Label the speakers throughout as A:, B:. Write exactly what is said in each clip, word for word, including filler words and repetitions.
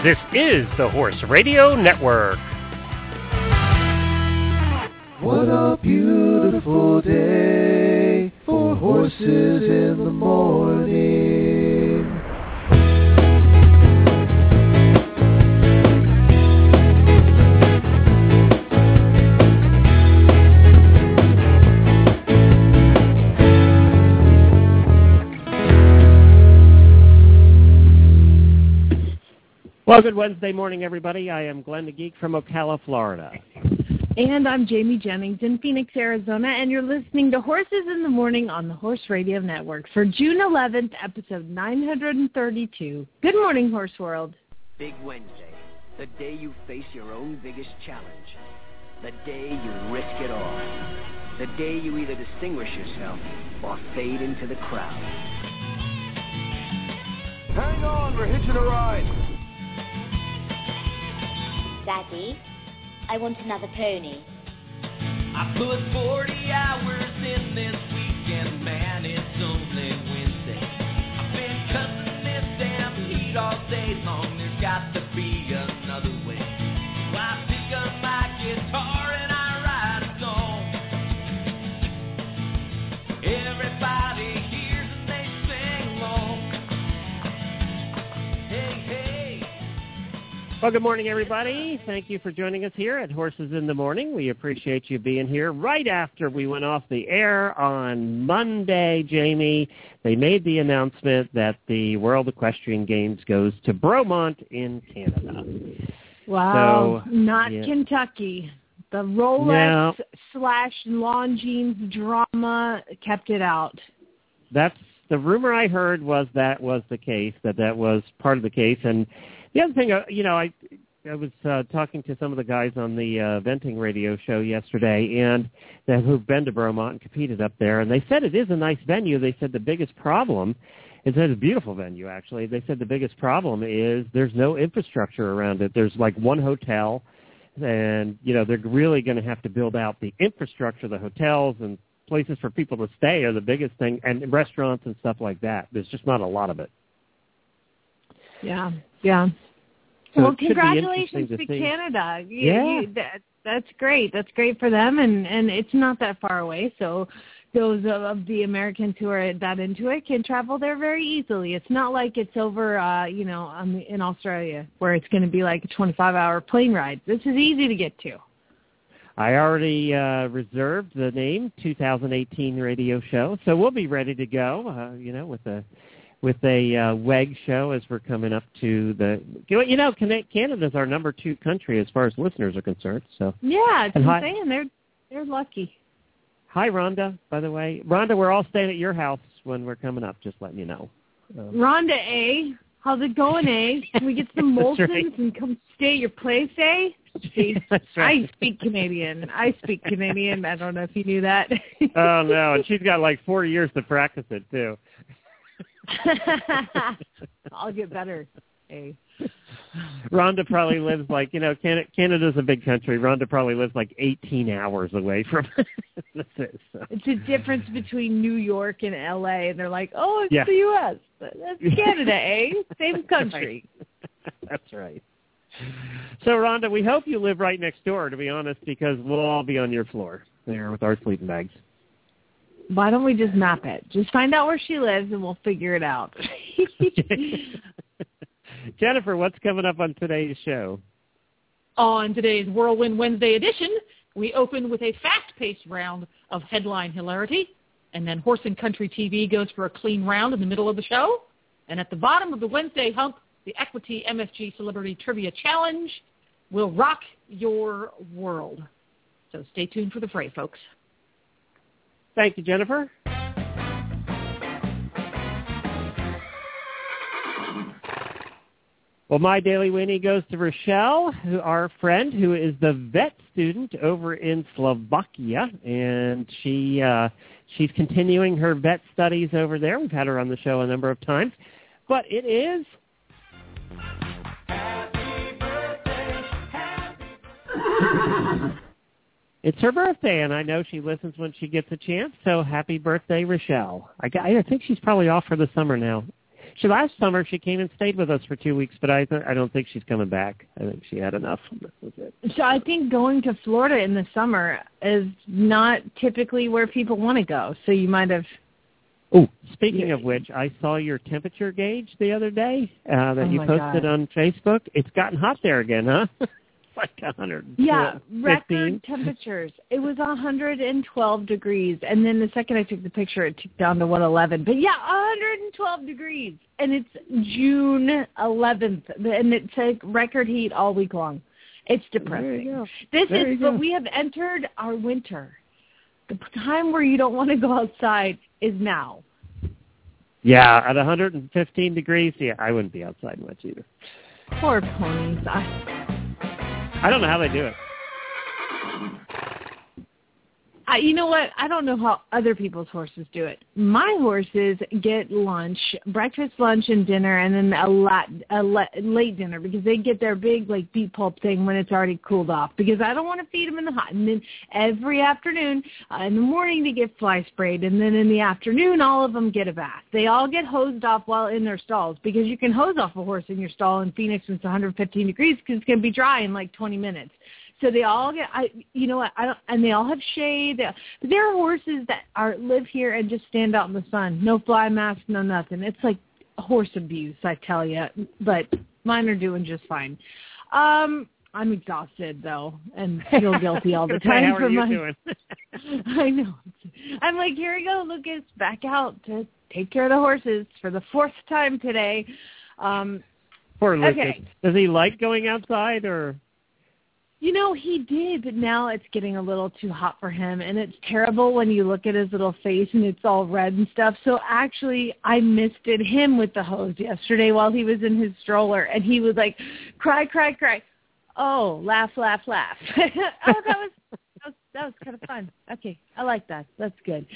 A: This is the Horse Radio Network.
B: What a beautiful day for horses in the morning.
A: Well, good Wednesday morning, everybody. I am Glenn the Geek from Ocala, Florida.
C: And I'm Jamie Jennings in Phoenix, Arizona, and you're listening to Horses in the Morning on the Horse Radio Network for June eleventh, episode nine hundred thirty-two. Good morning, Horse World.
D: Big Wednesday, the day you face your own biggest challenge. The day you risk it all. The day you either distinguish yourself or fade into the crowd.
B: Hang on, we're hitching a ride.
E: Daddy, I want another pony.
F: I put forty hours in this weekend, man, it's only Wednesday. I've been cussing this damn heat all day long, there's got to be another way. So I pick up my guitar and I write a song. Everybody hears and they sing along. Hey, hey.
A: Well, good morning, everybody. Thank you for joining us here at Horses in the Morning. We appreciate you being here right after we went off the air on Monday, Jamie. They made the announcement that the World Equestrian Games goes to Bromont in Canada.
C: Wow,
A: So,
C: not
A: yeah.
C: Kentucky. The Rolex
A: No.
C: slash Longines drama kept it out.
A: That's the rumor I heard was that was the case, that that was part of the case. And the other thing, uh, you know, I I was uh, talking to some of the guys on the uh, Venting radio show yesterday, and that who've been to Bromont and competed up there, and they said it is a nice venue. They said the biggest problem is that it's a beautiful venue, actually. They said the biggest problem is there's no infrastructure around it. There's like one hotel, and, you know, they're really going to have to build out the infrastructure, the hotels and places for people to stay are the biggest thing, and restaurants and stuff like that. There's just not a lot of it.
C: Yeah, yeah.
A: So
C: well,
A: it should be
C: congratulations
A: interesting
C: to,
A: to see.
C: Canada. You,
A: Yeah.
C: you, that, that's great. That's great for them, and, and it's not that far away. So those of, of the Americans who are that into it can travel there very easily. It's not like it's over, uh, you know, on the, in Australia where it's going to be like a twenty-five hour plane ride. This is easy to get to.
A: I already uh, reserved the name two thousand eighteen radio show, so we'll be ready to go, uh, you know, with a with a uh, W E G show as we're coming up to the, you know, Canada's our number two country as far as listeners are concerned. So
C: Yeah, it's
A: And hi-
C: insane. They're, they're lucky.
A: Hi, Rhonda, by the way. Rhonda, we're all staying at your house when we're coming up, just letting you know. Um,
C: Rhonda, A, how's it going, A? Can we get some
A: That's
C: Molsons
A: right.
C: and come stay at your place, A? See,
A: That's right.
C: I speak Canadian. I speak Canadian. I don't know if you knew that.
A: Oh, no, and she's got like four years to practice it, too.
C: I'll get better. Hey.
A: Rhonda probably lives like, you know, Canada, Canada's a big country. Rhonda probably lives like eighteen hours away from That's it. So.
C: It's a difference between New York and L A, and they're like, oh, it's
A: Yeah.
C: the U S That's Canada, eh? Same country.
A: That's right. So, Rhonda, we hope you live right next door, to be honest, because we'll all be on your floor there with our sleeping bags.
C: Why don't we just map it? Just find out where she lives, and we'll figure it out.
A: Jennifer, what's coming up on today's show?
G: On today's Whirlwind Wednesday edition, we open with a fast-paced round of headline hilarity, and then Horse and Country T V goes for a clean round in the middle of the show. And at the bottom of the Wednesday hump, the Equity M S G Celebrity Trivia Challenge will rock your world. So stay tuned for the fray, folks.
A: Thank you, Jennifer. Well, my Daily Winnie goes to Rochelle, who, our friend, who is the vet student over in Slovakia, and she uh, she's continuing her vet studies over there. We've had her on the show a number of times, but it is
B: Happy birthday, happy
A: it's her birthday, and I know she listens when she gets a chance. So happy birthday, Rochelle! I, got, I think she's probably off for the summer now. She last summer she came and stayed with us for two weeks, but I th- I don't think she's coming back. I think she had enough. That was it.
C: So I think going to Florida in the summer is not typically where people want to go. So you might have.
A: Oh, speaking of which, I saw your temperature gauge the other day uh, that
C: Oh
A: you
C: my
A: posted
C: God.
A: on Facebook. It's gotten hot there again, huh? Like one hundred
C: Yeah, record
A: fifteen.
C: temperatures. It was one hundred twelve degrees, and then the second I took the picture, it ticked down to one eleven. But yeah, one hundred twelve degrees, and it's June eleventh, and it's like record heat all week long. It's depressing.
A: There you go.
C: This
A: There
C: is,
A: you go.
C: but we have entered our winter. The time where you don't want to go outside is now.
A: Yeah, at one hundred fifteen degrees, yeah, I wouldn't be outside much either.
C: Poor ponies. I,
A: I don't know how they do it.
C: I, you know what? I don't know how other people's horses do it. My horses get lunch, breakfast, lunch, and dinner, and then a, lot, a la- late dinner because they get their big like beet pulp thing when it's already cooled off because I don't want to feed them in the hot. And then every afternoon, uh, in the morning, they get fly sprayed, and then in the afternoon, all of them get a bath. They all get hosed off while in their stalls because you can hose off a horse in your stall in Phoenix when it's one hundred fifteen degrees because it's going to be dry in like twenty minutes. So they all get, I, you know what, I don't, and they all have shade. They, but there are horses that are live here and just stand out in the sun. No fly mask, no nothing. It's like horse abuse, I tell you. But mine are doing just fine. Um, I'm exhausted though, and feel guilty all the time
A: How
C: for
A: are you
C: my.
A: doing?
C: I know. I'm like, here we go, Lucas, back out to take care of the horses for the fourth time today. Um,
A: Poor Lucas.
C: Okay.
A: Does he like going outside or?
C: You know, he did, but now it's getting a little too hot for him, and it's terrible when you look at his little face and it's all red and stuff. So actually, I misted him with the hose yesterday while he was in his stroller, and he was like, cry, cry, cry. Oh, laugh, laugh, laugh. oh, that was, that was that was kind of fun. Okay, I like that. That's good.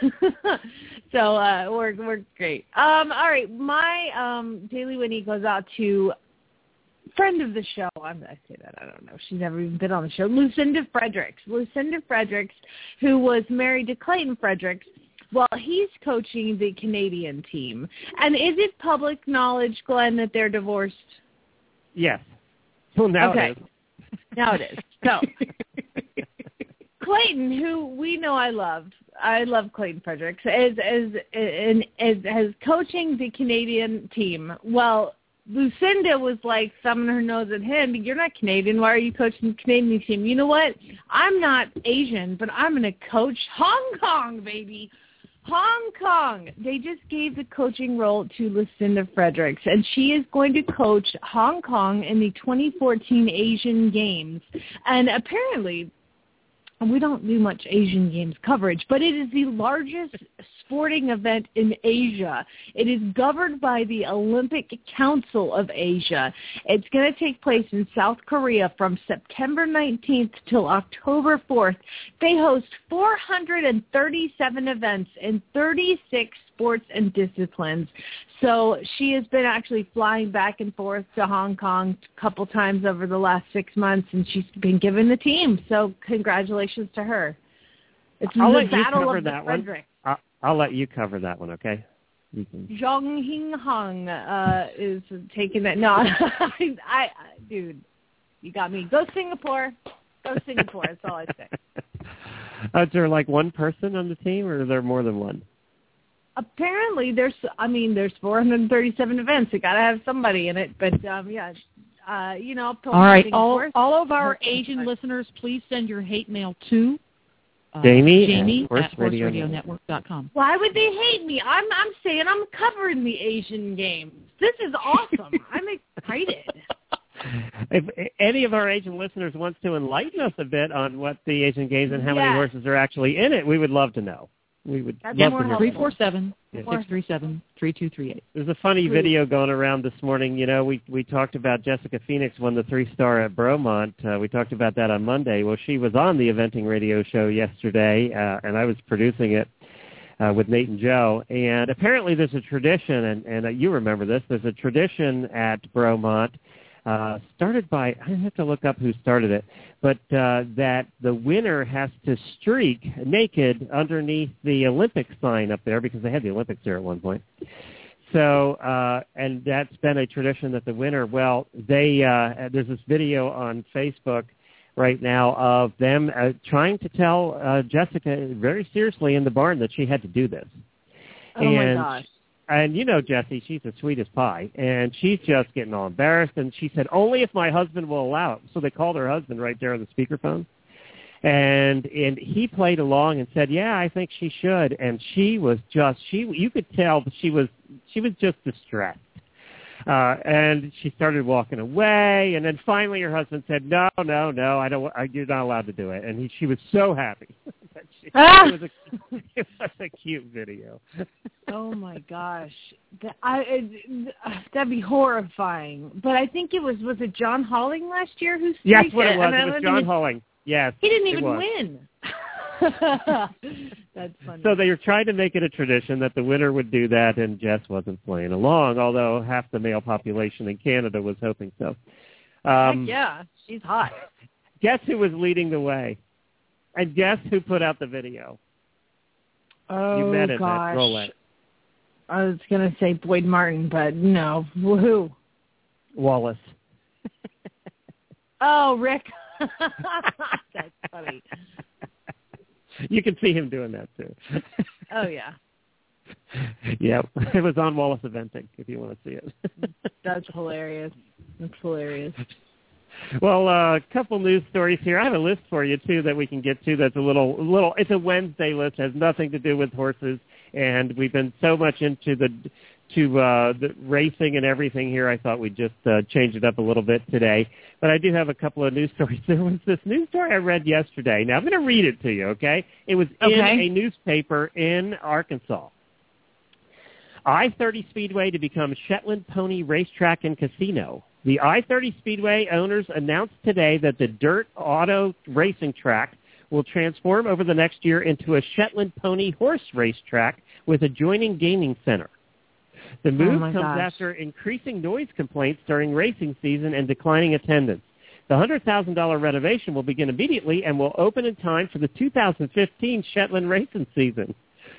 C: so uh, we're we're great. Um, all right, my um, Daily Winnie goes out to friend of the show. I'm going to say that. I don't know. She's never even been on the show. Lucinda Fredericks. Lucinda Fredericks, who was married to Clayton Fredericks. Well, he's coaching the Canadian team. And is it public knowledge, Glenn, that they're divorced?
A: Yes. Well, now
C: okay.
A: it is.
C: Now it is. So, Clayton, who we know I love, I love Clayton Fredericks, as as as, as, as coaching the Canadian team. Well, Lucinda was like thumbing her nose at him. You're not Canadian. Why are you coaching the Canadian team? You know what? I'm not Asian, but I'm going to coach Hong Kong, baby. Hong Kong. They just gave the coaching role to Lucinda Fredericks, and she is going to coach Hong Kong in the twenty fourteen Asian Games. And apparently, we don't do much Asian Games coverage, but it is the largest sporting event in Asia. It is governed by the Olympic Council of Asia. It's going to take place in South Korea from September nineteenth till October fourth. They host four hundred thirty-seven events in thirty-six sports and disciplines. So she has been actually flying back and forth to Hong Kong a couple times over the last six months, and she's been given the team. So congratulations to her. It's
A: I'll
C: the
A: let you
C: battle
A: cover
C: of the
A: that one.
C: Fredericks.
A: I'll, I'll let you cover that one, okay? You can.
C: Zhong Hing Hung uh, is taking that. No, I, I, dude, you got me. Go Singapore. Go Singapore. That's all I say.
A: Uh, is there like one person on the team, or is there more than one?
C: Apparently, there's. I mean, there's four hundred thirty-seven events. You got to have somebody in it. But um, yeah, uh, you know.
G: All right, all,
C: Singapore.
G: all of our Asian listeners, please send your hate mail to uh,
A: Jamie,
G: Jamie
A: at horse
G: at horse
A: radio
G: radio network dot com.
C: Why would they hate me? I'm I'm saying I'm covering the Asian Games. This is awesome. I'm excited.
A: If any of our Asian listeners wants to enlighten us a bit on what the Asian Games and how many
C: Yes.
A: horses are actually in it, we would love to know. We would
C: That's
A: love
C: more
A: to hear.
G: three
A: from
G: four
A: you.
G: seven,
A: Yeah.
G: six three seven, three two three eight.
A: There's a funny
C: Please.
A: video going around this morning. You know, we we talked about Jessica Phoenix won the three-star at Bromont. Uh, we talked about that on Monday. Well, she was on the eventing radio show yesterday, uh, and I was producing it uh, with Nate and Joe. And apparently there's a tradition, and, and uh, you remember this, there's a tradition at Bromont uh, started by, I have to look up who started it, but uh, that the winner has to streak naked underneath the Olympic sign up there because they had the Olympics there at one point. So, uh, and that's been a tradition that the winner, well, they, uh, there's this video on Facebook right now of them uh, trying to tell uh, Jessica very seriously in the barn that she had to do this.
C: Oh,
A: and,
C: my gosh.
A: And you know Jessie, she's as sweet as pie, and she's just getting all embarrassed, and she said, only if my husband will allow it. So they called her husband right there on the speakerphone. And and he played along and said, "Yeah, I think she should." And she was just she you could tell that she was she was just distressed. Uh, and she started walking away. And then finally, her husband said, "No, no, no, I don't. I, you're not allowed to do it." And he, she was so happy. that she,
C: Ah!
A: it, was a, it was a cute video.
C: Oh my gosh, that, I it, that'd be horrifying. But I think it was was it John Halling last year who?
A: Yes, what it was.
C: I mean,
A: It was John Halling. Yes,
C: he didn't
A: it
C: even
A: was.
C: win. That's funny.
A: So they were trying to make it a tradition that the winner would do that, and Jess wasn't playing along, although half the male population in Canada was hoping so. Um,
C: Heck yeah, she's hot.
A: Guess who was leading the way? And guess who put out the video?
C: Oh,
A: you met it,
C: gosh.
A: Matt. Roll it.
C: I was going to say Boyd Martin, but no. Who?
A: Wallace.
C: Oh, Rick. That's funny.
A: You can see him doing that, too.
C: Oh, yeah.
A: Yeah, it was on Wallace Eventing, if you want to see it.
C: That's hilarious. That's hilarious.
A: Well, a uh, couple news stories here. I have a list for you, too, that we can get to that's a little, little. It's a Wednesday list, has nothing to do with horses, and we've been so much into the to uh, the racing and everything here, I thought we'd just uh, change it up a little bit today. But I do have a couple of news stories. There was this news story I read yesterday. Now, I'm going to read it to you, okay? It was in
C: okay.
A: a newspaper in Arkansas. I thirty Speedway to become Shetland Pony Racetrack and Casino. The I thirty Speedway owners announced today that the dirt auto racing track will transform over the next year into a Shetland Pony horse racetrack with adjoining gaming center. The move
C: oh
A: comes
C: gosh.
A: after increasing noise complaints during racing season and declining attendance. The one hundred thousand dollars renovation will begin immediately and will open in time for the two thousand fifteen Shetland racing season.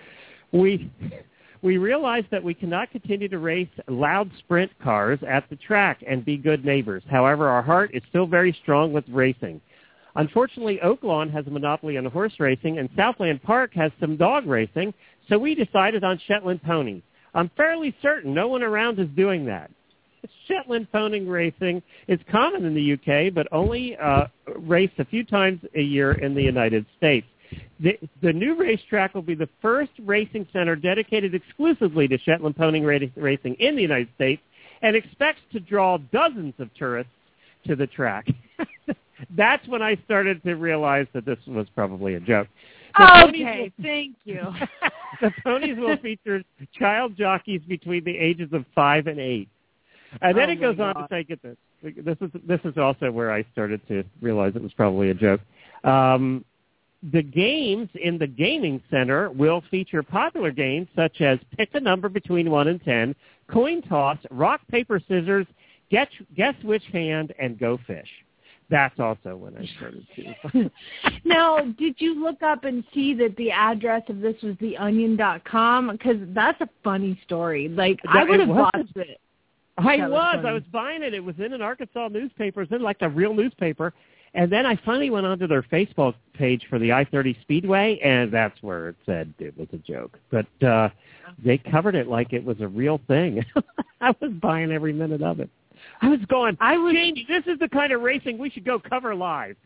A: We we realize that we cannot continue to race loud sprint cars at the track and be good neighbors. However, our heart is still very strong with racing. Unfortunately, Oaklawn has a monopoly on horse racing, and Southland Park has some dog racing, so we decided on Shetland ponies. I'm fairly certain no one around is doing that. Shetland pony racing is common in the U K, but only uh, raced a few times a year in the United States. The, the new racetrack will be the first racing center dedicated exclusively to Shetland pony ra- racing in the United States and expects to draw dozens of tourists to the track. That's when I started to realize that this was probably a joke. The
C: Okay,
A: will,
C: thank you.
A: the ponies will feature child jockeys between the ages of five and eight. And then
C: oh
A: it goes on
C: God.
A: to say, get this. This is this is also where I started to realize it was probably a joke. Um, the games in the gaming center will feature popular games such as pick a number between one and ten, coin toss, rock, paper, scissors, guess, guess which hand, and go fish. That's also when I started to.
C: Now, did you look up and see that the address of this was the onion dot com? Because that's a funny story. Like, I
A: That-
C: would
A: it
C: have
A: was.
C: watched it.
A: I
C: That was
A: was.
C: funny.
A: I was buying it. It was in an Arkansas newspaper. It was in like a real newspaper. And then I finally went onto their Facebook page for the I thirty Speedway, and that's where it said it was a joke. But uh, they covered it like it was a real thing. I was buying every minute of it. I was going,
C: I was,
A: Jamie, this is the kind of racing we should go cover live.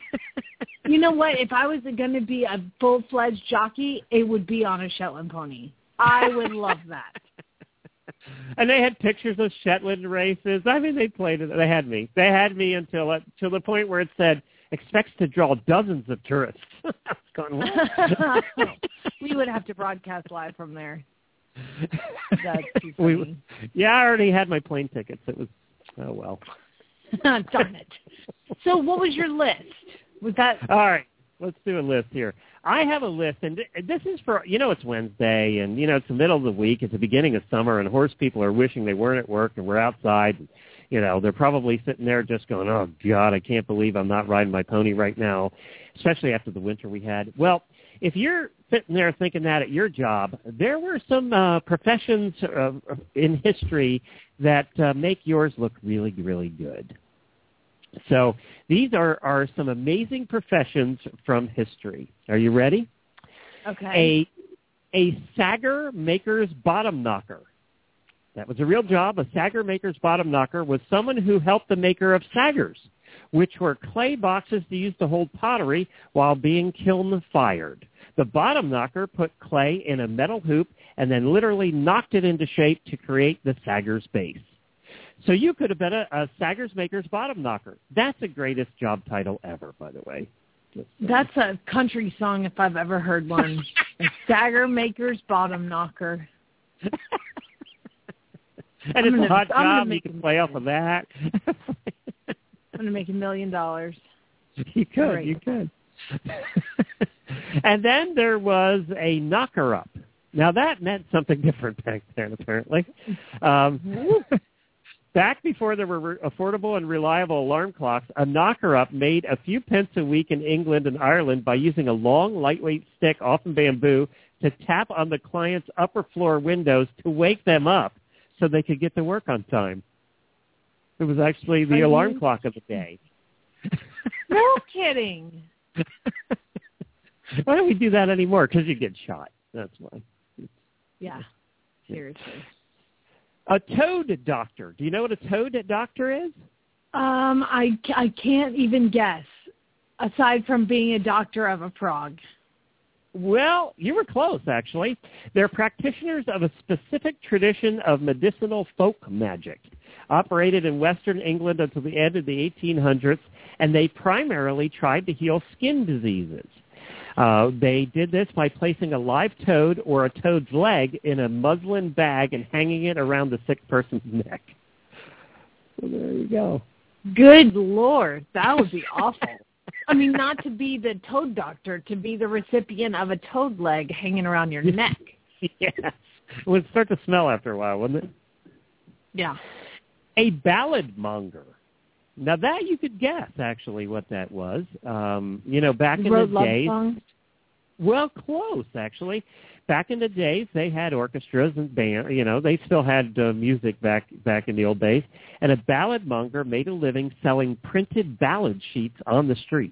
C: you know what? If I was going to be a full-fledged jockey, it would be on a Shetland pony. I would love that.
A: And they had pictures of Shetland races. I mean, they played it. They had me. They had me until it, to the point where it said, expects to draw dozens of tourists. I was going, what?
C: We would have to broadcast live from there. That's too
A: we,
C: funny.
A: yeah, I already had my plane tickets. It was, oh, well.
C: Darn it. So what was your list? Was that...
A: All right, let's do a list here. I have a list, and th- this is for, you know, it's Wednesday, and, you know, it's the middle of the week. It's the beginning of summer, and horse people are wishing they weren't at work and we're outside. And, you know, they're probably sitting there just going, oh, God, I can't believe I'm not riding my pony right now, especially after the winter we had. Well, if you're sitting there thinking that at your job, there were some uh, professions uh, in history that uh, make yours look really, really good. So these are, are some amazing professions from history. Are you ready?
C: Okay.
A: A, a sagger maker's bottom knocker. That was a real job. A sagger maker's bottom knocker was someone who helped the maker of saggers, which were clay boxes to use to hold pottery while being kiln fired. The bottom knocker put clay in a metal hoop and then literally knocked it into shape to create the sagger's base. So you could have been a, a sagger's maker's bottom knocker. That's the greatest job title ever, by the way. Just, uh,
C: That's a country song if I've ever heard one. A sagger maker's bottom knocker.
A: and
C: I'm
A: it's
C: gonna-
A: a hot
C: I'm gonna
A: job. You
C: make
A: can
C: a
A: play off of that.
C: I'm going to make a million dollars.
A: You could.
C: Great.
A: You could. And then there was a knocker-up. Now, that meant something different back then, apparently. Um, back before there were re- affordable and reliable alarm clocks, a knocker-up made a few pence a week in England and Ireland by using a long, lightweight stick, often bamboo, to tap on the client's upper floor windows to wake them up so they could get to work on time. It was actually the
C: Are
A: alarm
C: you-
A: clock of the day.
C: No kidding.
A: Why don't we do that anymore? Because you get shot. That's why.
C: Yeah, seriously.
A: A toad doctor. Do you know what a toad doctor is?
C: Um, I, I can't even guess, aside from being a doctor of a frog.
A: Well, you were close, actually. They're practitioners of a specific tradition of medicinal folk magic, operated in Western England until the end of the eighteen hundreds, and they primarily tried to heal skin diseases. Uh, they did this by placing a live toad or a toad's leg in a muslin bag and hanging it around the sick person's neck. So there you go.
C: Good Lord, that would be awful. I mean, not to be the toad doctor, to be the recipient of a toad leg hanging around your neck.
A: Yes. It would start to smell after a while, wouldn't it?
C: Yeah.
A: A ballad monger. Now that you could guess, actually, what that was. Um, you know, back in
C: Wrote
A: the
C: love
A: days.
C: songs?
A: Well, close, actually. Back in the days, they had orchestras and band. You know, they still had uh, music back back in the old days. And a ballad monger made a living selling printed ballad sheets on the street.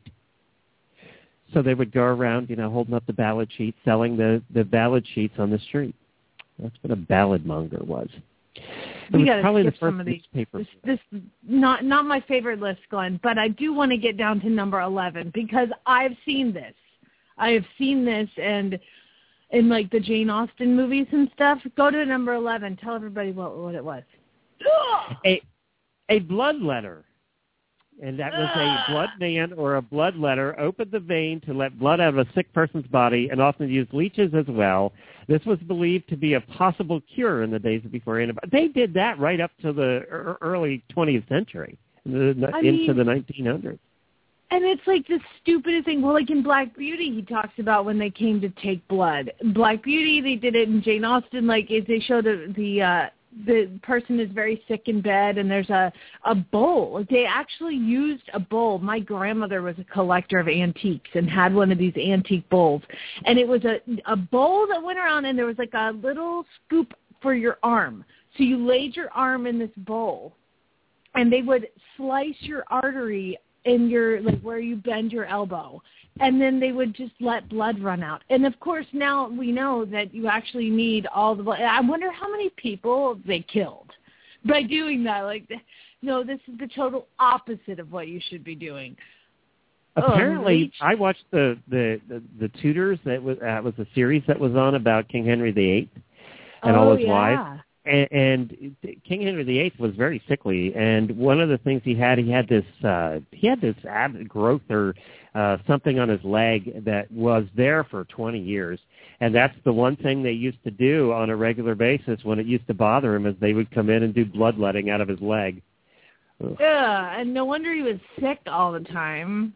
A: So they would go around, you know, holding up the ballad sheets, selling the, the ballad sheets on the street. That's what a ballad monger was. It
C: We
A: was
C: gotta
A: probably the
C: skip some
A: first
C: of these.
A: newspaper.
C: This, this not not my favorite list, Glenn, but I do want to get down to number eleven because I've seen this. I have seen this, and in like the Jane Austen movies and stuff. Go to number eleven. Tell everybody what what it was.
A: A a bloodletter. And that was a blood man or a bloodletter opened the vein to let blood out of a sick person's body and often used leeches as well. This was believed to be a possible cure in the days before antibiotics. They did that right up to the early twentieth century, the,
C: I
A: into
C: mean,
A: the nineteen hundreds.
C: And it's like the stupidest thing. Well, like in Black Beauty, he talks about when they came to take blood. Black Beauty, they did it in Jane Austen. Like is they show the the uh, the person is very sick in bed, and there's a a bowl. They actually used a bowl. My grandmother was a collector of antiques and had one of these antique bowls, and it was a a bowl that went around, and there was like a little scoop for your arm. So you laid your arm in this bowl, and they would slice your artery in your, like where you bend your elbow, and then they would just let blood run out. And of course now we know that you actually need all the blood. I wonder how many people they killed by doing that. Like, no, this is the total opposite of what you should be doing.
A: Apparently,
C: oh,
A: I watched the, the, the, the Tudors. That was, uh, was a series that was on about King Henry the Eighth and
C: oh,
A: all his
C: yeah.
A: wives. And, and King Henry the Eighth was very sickly, and one of the things he had, he had this, uh, he had this ab growth or uh, something on his leg that was there for twenty years, and that's the one thing they used to do on a regular basis when it used to bother him, is they would come in and do bloodletting out of his leg. Ugh.
C: Yeah, and no wonder he was sick all the time.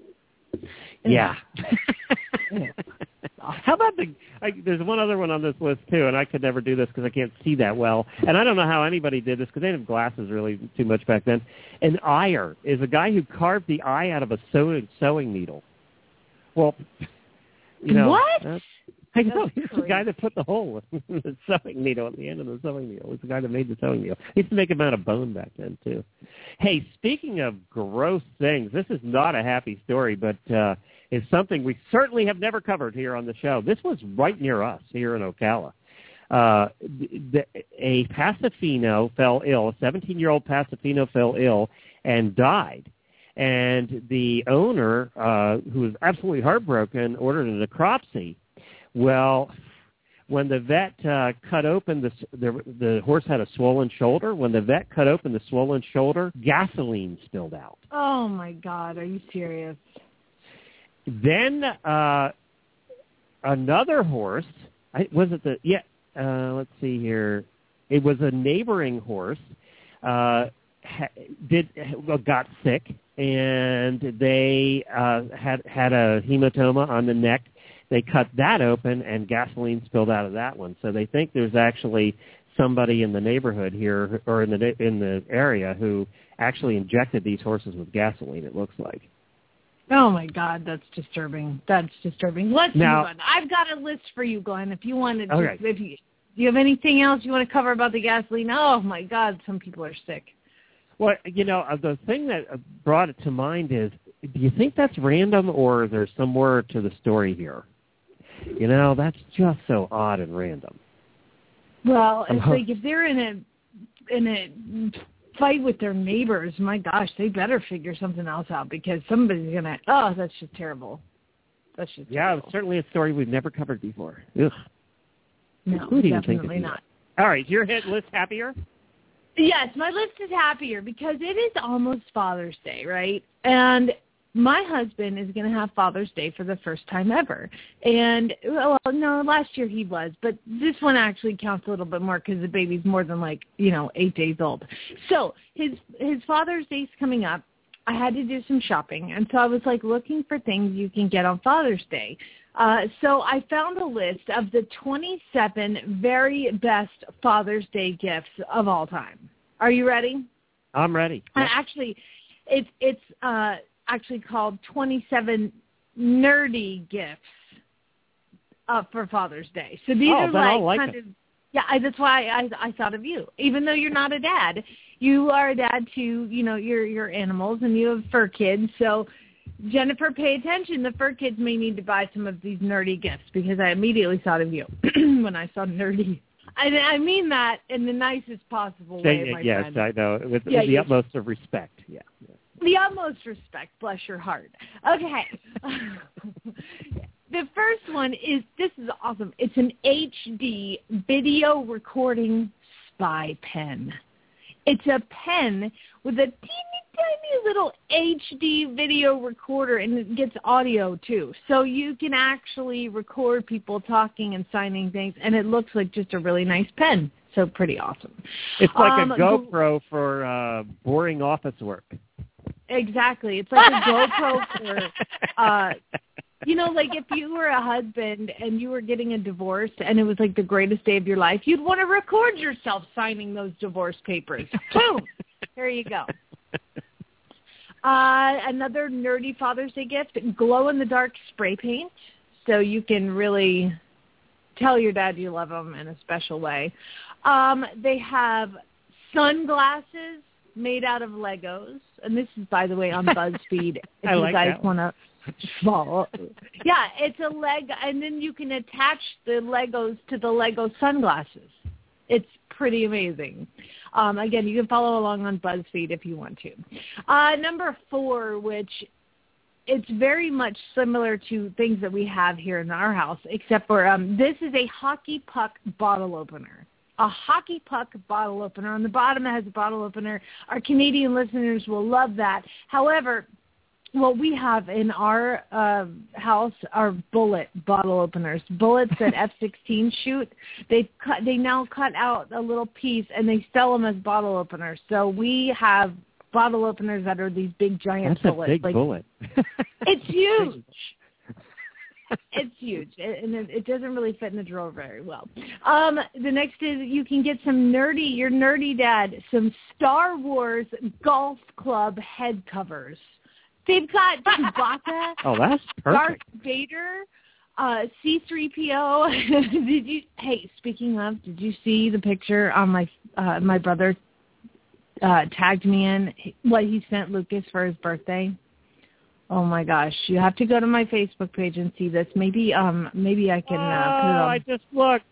A: Yeah. How about the, I, there's one other one on this list, too, and I could never do this because I can't see that well. And I don't know how anybody did this because they didn't have glasses really too much back then. An iyer is a guy who carved the eye out of a sewing, sewing needle. Well, You know,
C: what?
A: That's, I know.
C: That's
A: He's
C: crazy.
A: the guy that put the hole in the sewing needle at the end of the sewing needle. He's the guy that made the sewing needle. He used to make them out of bone back then, too. Hey, speaking of gross things, this is not a happy story, but uh, it's something we certainly have never covered here on the show. This was right near us here in Ocala. Uh, the, a Pasofino fell ill. A seventeen-year-old Pasofino fell ill and died. And the owner, uh, who was absolutely heartbroken, ordered a necropsy. Well, when the vet uh, cut open the, the the horse had a swollen shoulder. When the vet cut open the swollen shoulder, gasoline spilled out.
C: Oh my God! Are you serious?
A: Then uh, another horse. I, was it the yeah? Uh, let's see here. It was a neighboring horse. Uh, ha, did well, got sick, and they uh, had had a hematoma on the neck. They cut that open, and gasoline spilled out of that one. So they think there's actually somebody in the neighborhood here, or in the in the area, who actually injected these horses with gasoline. It looks like.
C: Oh my God, that's disturbing. That's disturbing. Let's
A: Now,
C: move on. I've got a list for you, Glenn. If you wanted, to,
A: okay.
C: if you do you have anything else you want to cover about the gasoline? Oh my God, some people are sick.
A: Well, you know, uh, the thing that uh, brought it to mind is, do you think that's random, or is there some more to the story here? You know, that's just so odd and random.
C: Well, it's
A: Uh-huh.
C: like if they're in a in a fight with their neighbors, my gosh, they better figure something else out, because somebody's gonna. Oh, that's just terrible. That's just
A: Yeah,
C: terrible.
A: it's certainly a story we've never covered before. Ugh.
C: No,
A: Who'd even think to
C: definitely
A: do
C: not.
A: that? All right, your hit list happier?
C: Yes, my list is happier because it is almost Father's Day, right? And my husband is going to have Father's Day for the first time ever. And, well, no, last year he was, but this one actually counts a little bit more because the baby's more than, like, you know, eight days old. So his his Father's Day's coming up. I had to do some shopping, and so I was, like, looking for things you can get on Father's Day. Uh, so I found a list of the twenty-seven very best Father's Day gifts of all time. Are you ready?
A: I'm ready.
C: And actually, it's it's uh, actually called twenty-seven nerdy gifts uh, for Father's Day. So these
A: Oh,
C: are
A: then I'll
C: like,
A: like
C: kind
A: it.
C: of yeah. I, that's why I I thought of you. Even though you're not a dad, you are a dad to you know your your animals, and you have fur kids. So Jennifer, pay attention. The fur kids may need to buy some of these nerdy gifts, because I immediately thought of you when I saw nerdy. I, I mean that in the nicest possible way,
A: Say-
C: my
A: yes,
C: friend.
A: I know, with,
C: Yeah,
A: with the
C: you-
A: utmost of respect. Yeah. yeah.
C: The utmost respect, bless your heart. Okay. The first one is, this is awesome. It's an H D video recording spy pen. It's a pen with a teeny tiny little H D video recorder, and it gets audio too. So you can actually record people talking and signing things, and it looks like just a really nice pen. So pretty awesome.
A: It's like
C: Um,
A: a GoPro for uh, boring office work.
C: Exactly. It's like a GoPro for, uh, you know, like if you were a husband and you were getting a divorce and it was like the greatest day of your life, you'd want to record yourself signing those divorce papers. Boom. There you go. Uh, another nerdy Father's Day gift, glow-in-the-dark spray paint. So you can really tell your dad you love him in a special way. Um, they have sunglasses made out of Legos. And this is, by the way, on BuzzFeed. If
A: I
C: you
A: like
C: guys
A: that
C: want to follow. Yeah, it's a Lego. And then you can attach the Legos to the Lego sunglasses. It's pretty amazing. Um, again, you can follow along on BuzzFeed if you want to. Uh, number four, which it's very much similar to things that we have here in our house, except for um, this is a hockey puck bottle opener. A hockey puck bottle opener. On the bottom, it has a bottle opener. Our Canadian listeners will love that. However, what we have in our uh, house are bullet bottle openers. Bullets that F sixteen shoot. They cut. They now cut out a little piece and they sell them as bottle openers. So we have bottle openers that are these big giant
A: That's
C: bullets.
A: a big
C: like,
A: bullet.
C: It's huge. It's huge, and it, it doesn't really fit in the drawer very well. Um, the next is you can get some nerdy, your nerdy dad, some Star Wars golf club head covers. They've got Chewbacca,
A: Oh, that's
C: Darth
A: perfect.
C: Vader, Uh, C three P O. Did you? Hey, speaking of, did you see the picture on my uh, my brother uh, tagged me in what he sent Lucas for his birthday? Oh my gosh! You have to go to my Facebook page and see this. Maybe um maybe I can uh,
A: oh,
C: put it on.
A: I just looked.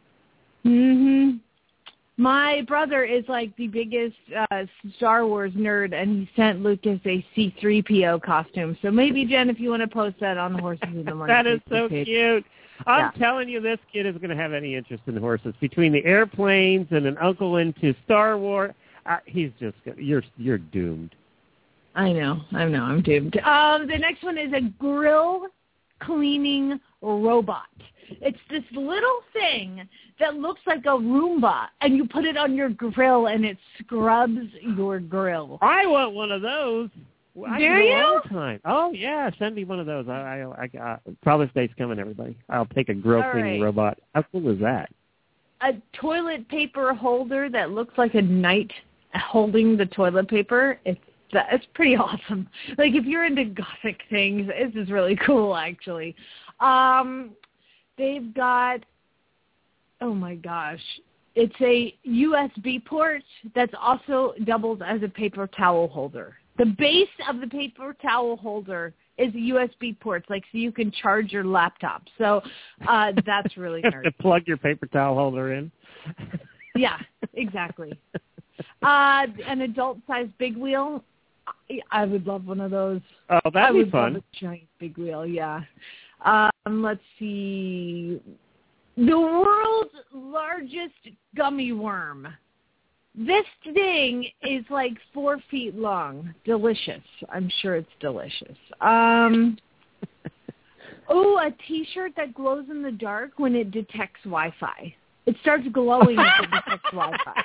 C: Mhm. My brother is like the biggest uh, Star Wars nerd, and he sent Lucas a C three P O costume. So maybe, Jen, if you want to post that on the Horses in the Morning.
A: That is
C: Facebook
A: so
C: page.
A: cute. I'm
C: Yeah.
A: telling you, this kid is going to have any interest in horses. Between the airplanes and an uncle into Star Wars, uh, he's just you're you're doomed.
C: I know, I know, I'm doomed. Um, the next one is a grill cleaning robot. It's this little thing that looks like a Roomba, and you put it on your grill, and it scrubs your grill.
A: I want one of those. I
C: Do
A: do
C: you?
A: all the time. Oh yeah, send me one of those. I, I, I got Father's Day's coming, everybody. I'll take a grill
C: All
A: cleaning
C: right.
A: robot. How cool is that?
C: A toilet paper holder that looks like a knight holding the toilet paper. It's it's pretty awesome. Like, if you're into gothic things, this is really cool, actually. Um, they've got, oh my gosh, it's a U S B port that's also doubles as a paper towel holder. The base of the paper towel holder is a U S B port, like, so you can charge your laptop. So uh, that's really
A: You have to
C: nerdy.
A: plug your paper towel holder in.
C: Yeah, exactly. Uh, an adult-sized big wheel. I, I would love one of those.
A: Oh,
C: I
A: that'd be
C: would
A: fun.
C: love a giant big wheel, yeah. Um, let's see. The world's largest gummy worm. This thing is like four feet long. Delicious. I'm sure it's delicious. Um, oh, a T-shirt that glows in the dark when it detects Wi-Fi. It starts glowing if it detects Wi-Fi.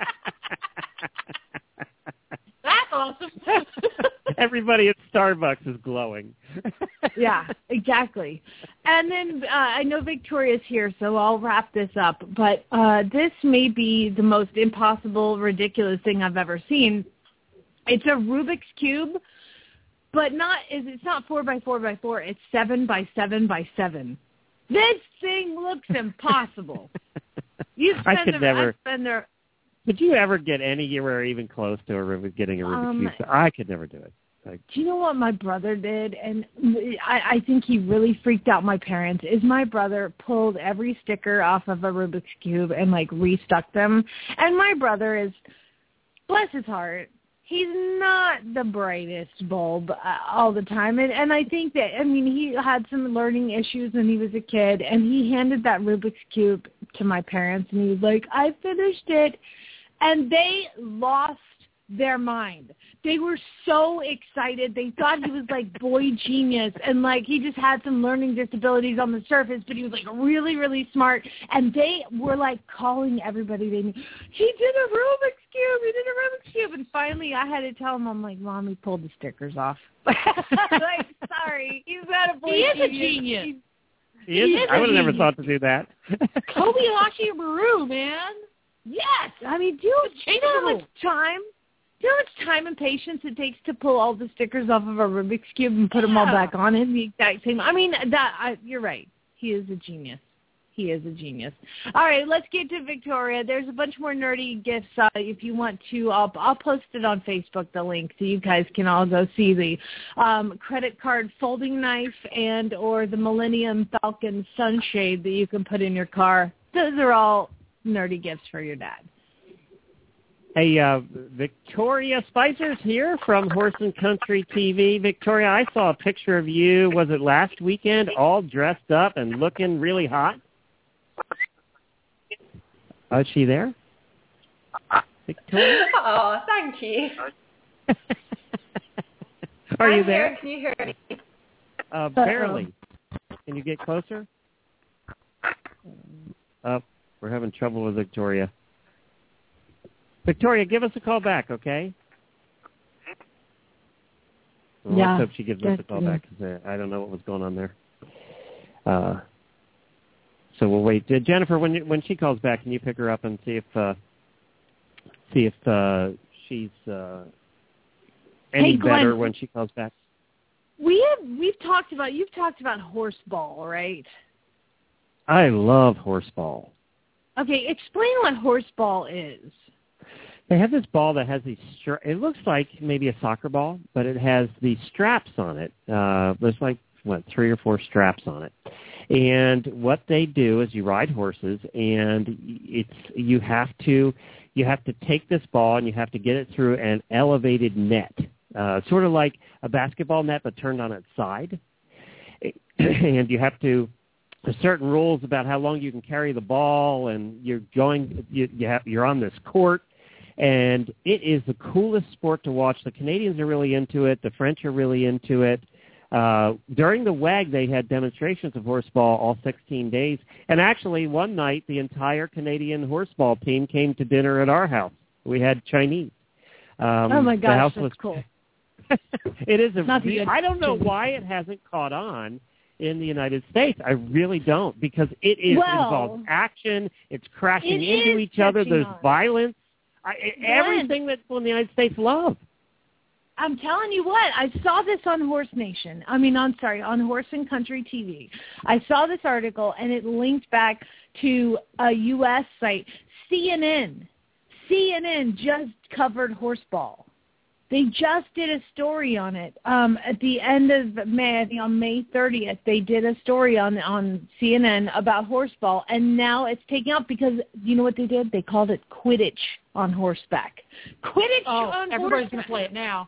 G: That's awesome.
A: Everybody at Starbucks is glowing.
C: Yeah, exactly. And then uh, I know Victoria's here, so I'll wrap this up. But uh, this may be the most impossible, ridiculous thing I've ever seen. It's a Rubik's Cube, but not is it's not four by four by four. It's seven by seven by seven. This thing looks impossible. You spend
A: I could
C: the,
A: never.
C: I spend their,
A: Could you ever get anywhere even close to a Rubik's getting a Rubik's
C: Um,
A: Cube? I could never do it. Like,
C: Do you know what my brother did? And I, I think he really freaked out my parents. Is my brother pulled every sticker off of a Rubik's Cube and, like, restuck them. And my brother is, bless his heart, he's not the brightest bulb uh, all the time. And, and I think that, I mean, he had some learning issues when he was a kid. And he handed that Rubik's Cube to my parents. And he was like, I finished it. And they lost their mind. They were so excited. They thought he was like boy genius, and like he just had some learning disabilities on the surface, but he was like really, really smart. And they were like calling everybody they knew. He did a Rubik's Cube. He did a Rubik's Cube. And finally, I had to tell him, I'm like, Mom, he pulled the stickers off. Like, sorry, he's not a boy
G: He is a
C: genius.
G: genius.
C: He's-
A: he is,
C: He is
A: I
C: a
A: would have never
C: genius.
A: thought to do that.
G: Kobayashi Maru, man.
C: Yes, I mean, do you
G: Change
C: know how
G: the
C: much time? Do you know how much time and patience it takes to pull all the stickers off of a Rubik's Cube and put them all
G: Yeah.
C: back on in the exact same? I mean, that I, you're right. He is a genius. He is a genius. All right, let's get to Victoria. There's a bunch more nerdy gifts. Uh, if you want to, I'll, I'll post it on Facebook, the link, so you guys can all go see the um, credit card folding knife and or the Millennium Falcon sunshade that you can put in your car. Those are all nerdy gifts for your dad.
A: Hey, uh, Victoria Spicer's here from Horse and Country T V. Victoria, I saw a picture of you, was it last weekend, all dressed up and looking really hot? Oh, is she there? Victoria?
H: Oh, thank you.
A: Are
H: I'm
A: you there?
H: Here. Can you hear me?
A: Uh, barely. Can you get closer? Oh, we're having trouble with Victoria. Victoria, give us a call back, okay? Well,
C: Yeah,
A: let's hope she gives us a
C: that's
A: call
C: good.
A: back, because I don't know what was going on there. Uh, so we'll wait. Uh, Jennifer, when you, when she calls back, can you pick her up and see if uh, see if uh, she's uh, any
C: Hey, Glenn.
A: better when she calls back?
C: We have we've talked about you've talked about horseball, right?
A: I love horseball.
C: Okay, explain what horseball is.
A: They have this ball that has these. Stra- it looks like maybe a soccer ball, but it has these straps on it. Uh, there's like what three or four straps on it. And what they do is you ride horses, and it's you have to you have to take this ball and you have to get it through an elevated net, uh, sort of like a basketball net but turned on its side. And you have to. There's certain rules about how long you can carry the ball, and you're going. You, you have you're on this court. And it is the coolest sport to watch. The Canadians are really into it. The French are really into it. Uh, during the W A G, they had demonstrations of horseball all sixteen days. And actually, one night, the entire Canadian horseball team came to dinner at our house. We had Chinese. Um,
C: oh, my gosh,
A: the house
C: that's
A: was,
C: cool.
A: It is a
C: Not
A: re- I don't know why it hasn't caught on in the United States. I really don't, because it is
C: well,
A: it involves action. It's crashing
C: it
A: into each other. There's
C: on.
A: violence. I,
C: Glenn,
A: everything that people in the United States love.
C: I'm telling you what, I saw this on Horse Nation. I mean, I'm sorry, on Horse and Country T V. I saw this article, and it linked back to a U S site. C N N. C N N just covered horseball. They just did a story on it. Um, at the end of May, I think on May thirtieth, they did a story on on C N N about horseball, and now it's taking up because you know what they did? They called it Quidditch on horseback. Quidditch
G: Oh,
C: on
G: everybody's
C: horseback.
G: going to play it now.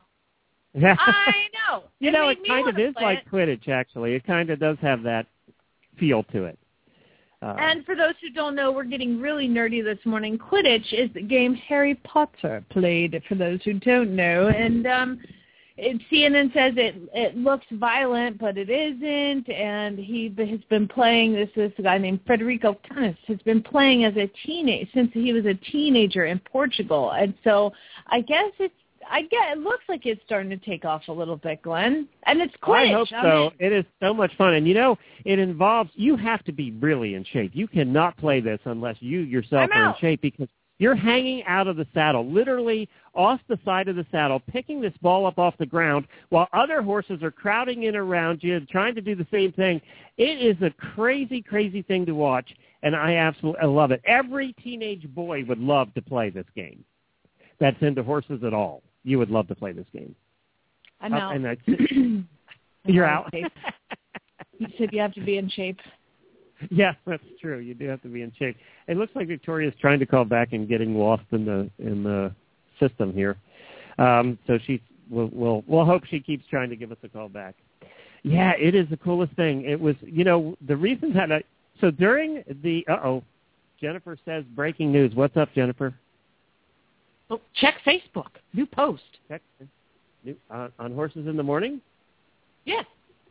C: I know.
A: You
C: It
A: know,
C: made
A: it
C: me
A: kind of
C: wanna
A: is
C: play
A: like
C: it.
A: Quidditch, actually. It kind of does have that feel to it. Uh,
C: And for those who don't know, we're getting really nerdy this morning. Quidditch is the game Harry Potter played, for those who don't know. And um, it, C N N says it it looks violent, but it isn't. And he has been playing, this is a guy named Frederico Canis, has been playing as a teenager, since he was a teenager in Portugal. And so I guess it's, I get it looks like it's starting to take off a little bit, Glenn. And it's Quidditch.
A: I hope
C: I
A: so.
C: mean,
A: It is so much fun. And, you know, it involves, you have to be really in shape. You cannot play this unless you yourself
C: I'm
A: are in
C: out.
A: shape, because you're hanging out of the saddle, literally off the side of the saddle, picking this ball up off the ground while other horses are crowding in around you, trying to do the same thing. It is a crazy, crazy thing to watch, and I absolutely love it. Every teenage boy would love to play this game that's into horses at all. You would love to play this game.
C: I'm
A: Uh,
C: out.
A: and that's, you're out.
C: You said you have to be in shape.
A: Yes, that's true. You do have to be in shape. It looks like Victoria's trying to call back and getting lost in the in the system here. Um, so she we'll, we'll we'll hope she keeps trying to give us a call back. Yeah, it is the coolest thing. It was, you know, the reason that I so during the uh oh, Jennifer says breaking news. What's up, Jennifer?
G: Oh, check Facebook. New post.
A: Check new, uh, on Horses in the Morning.
G: Yes.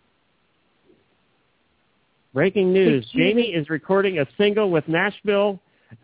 A: Breaking news.
C: Excuse
A: Jamie
C: me?
A: is recording a single with Nashville.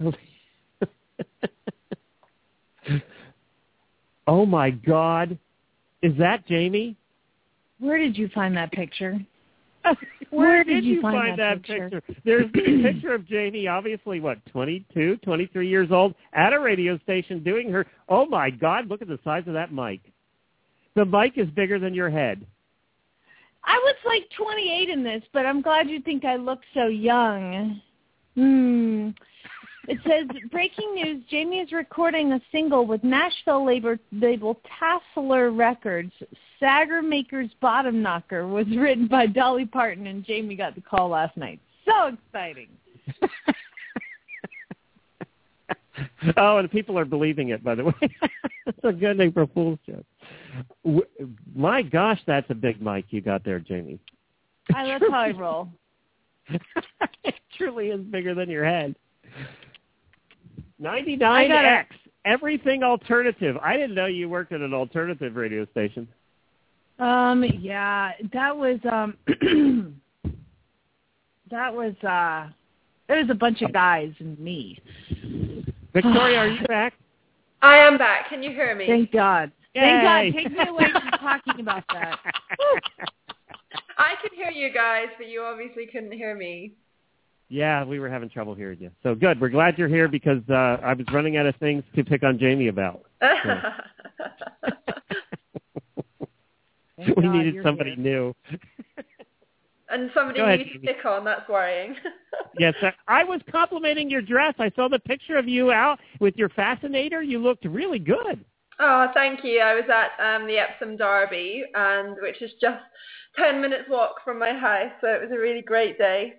A: Oh, my God. Is that Jamie?
C: Where did you find that picture?
A: Where,
C: Where
A: did you find, that, picture? picture? There's a picture of Jamie, obviously, what, twenty-two, twenty-three years old, at a radio station doing her, oh, my God, look at the size of that mic. The mic is bigger than your head.
C: I was like twenty-eight in this, but I'm glad you think I look so young. Hmm. It says, breaking news, Jamie is recording a single with Nashville label, label Tassler Records. Sagger Maker's Bottom Knocker was written by Dolly Parton, and Jamie got the call last night. So exciting.
A: Oh, and people are believing it, by the way. That's a good name for a fool's joke. W- My gosh, that's a big mic you got there, Jamie.
C: I, that's how I roll.
A: It truly is bigger than your head. ninety-nine X, everything alternative. I didn't know you worked at an alternative radio station.
C: Um, yeah, that was, um, that was, uh, there was a bunch of guys and me.
A: Victoria, are you back?
H: I am back. Can you hear me?
C: Thank God.
A: Yay.
C: Thank God. Take me away from talking about that.
H: I could hear you guys, but you obviously couldn't hear me.
A: Yeah, we were having trouble hearing you. So good. We're glad you're here because uh, I was running out of things to pick on Jamie about. So.
C: Thank
A: we
C: God
A: needed
C: you're
A: somebody
C: here.
A: new.
H: And somebody
A: Go ahead,
H: new to
A: Jamie.
H: stick on, that's worrying.
A: Yes, sir. I was complimenting your dress. I saw the picture of you out with your fascinator. You looked really good.
H: Oh, thank you. I was at um, the Epsom Derby, and which is just ten minutes walk from my house, so it was a really great day.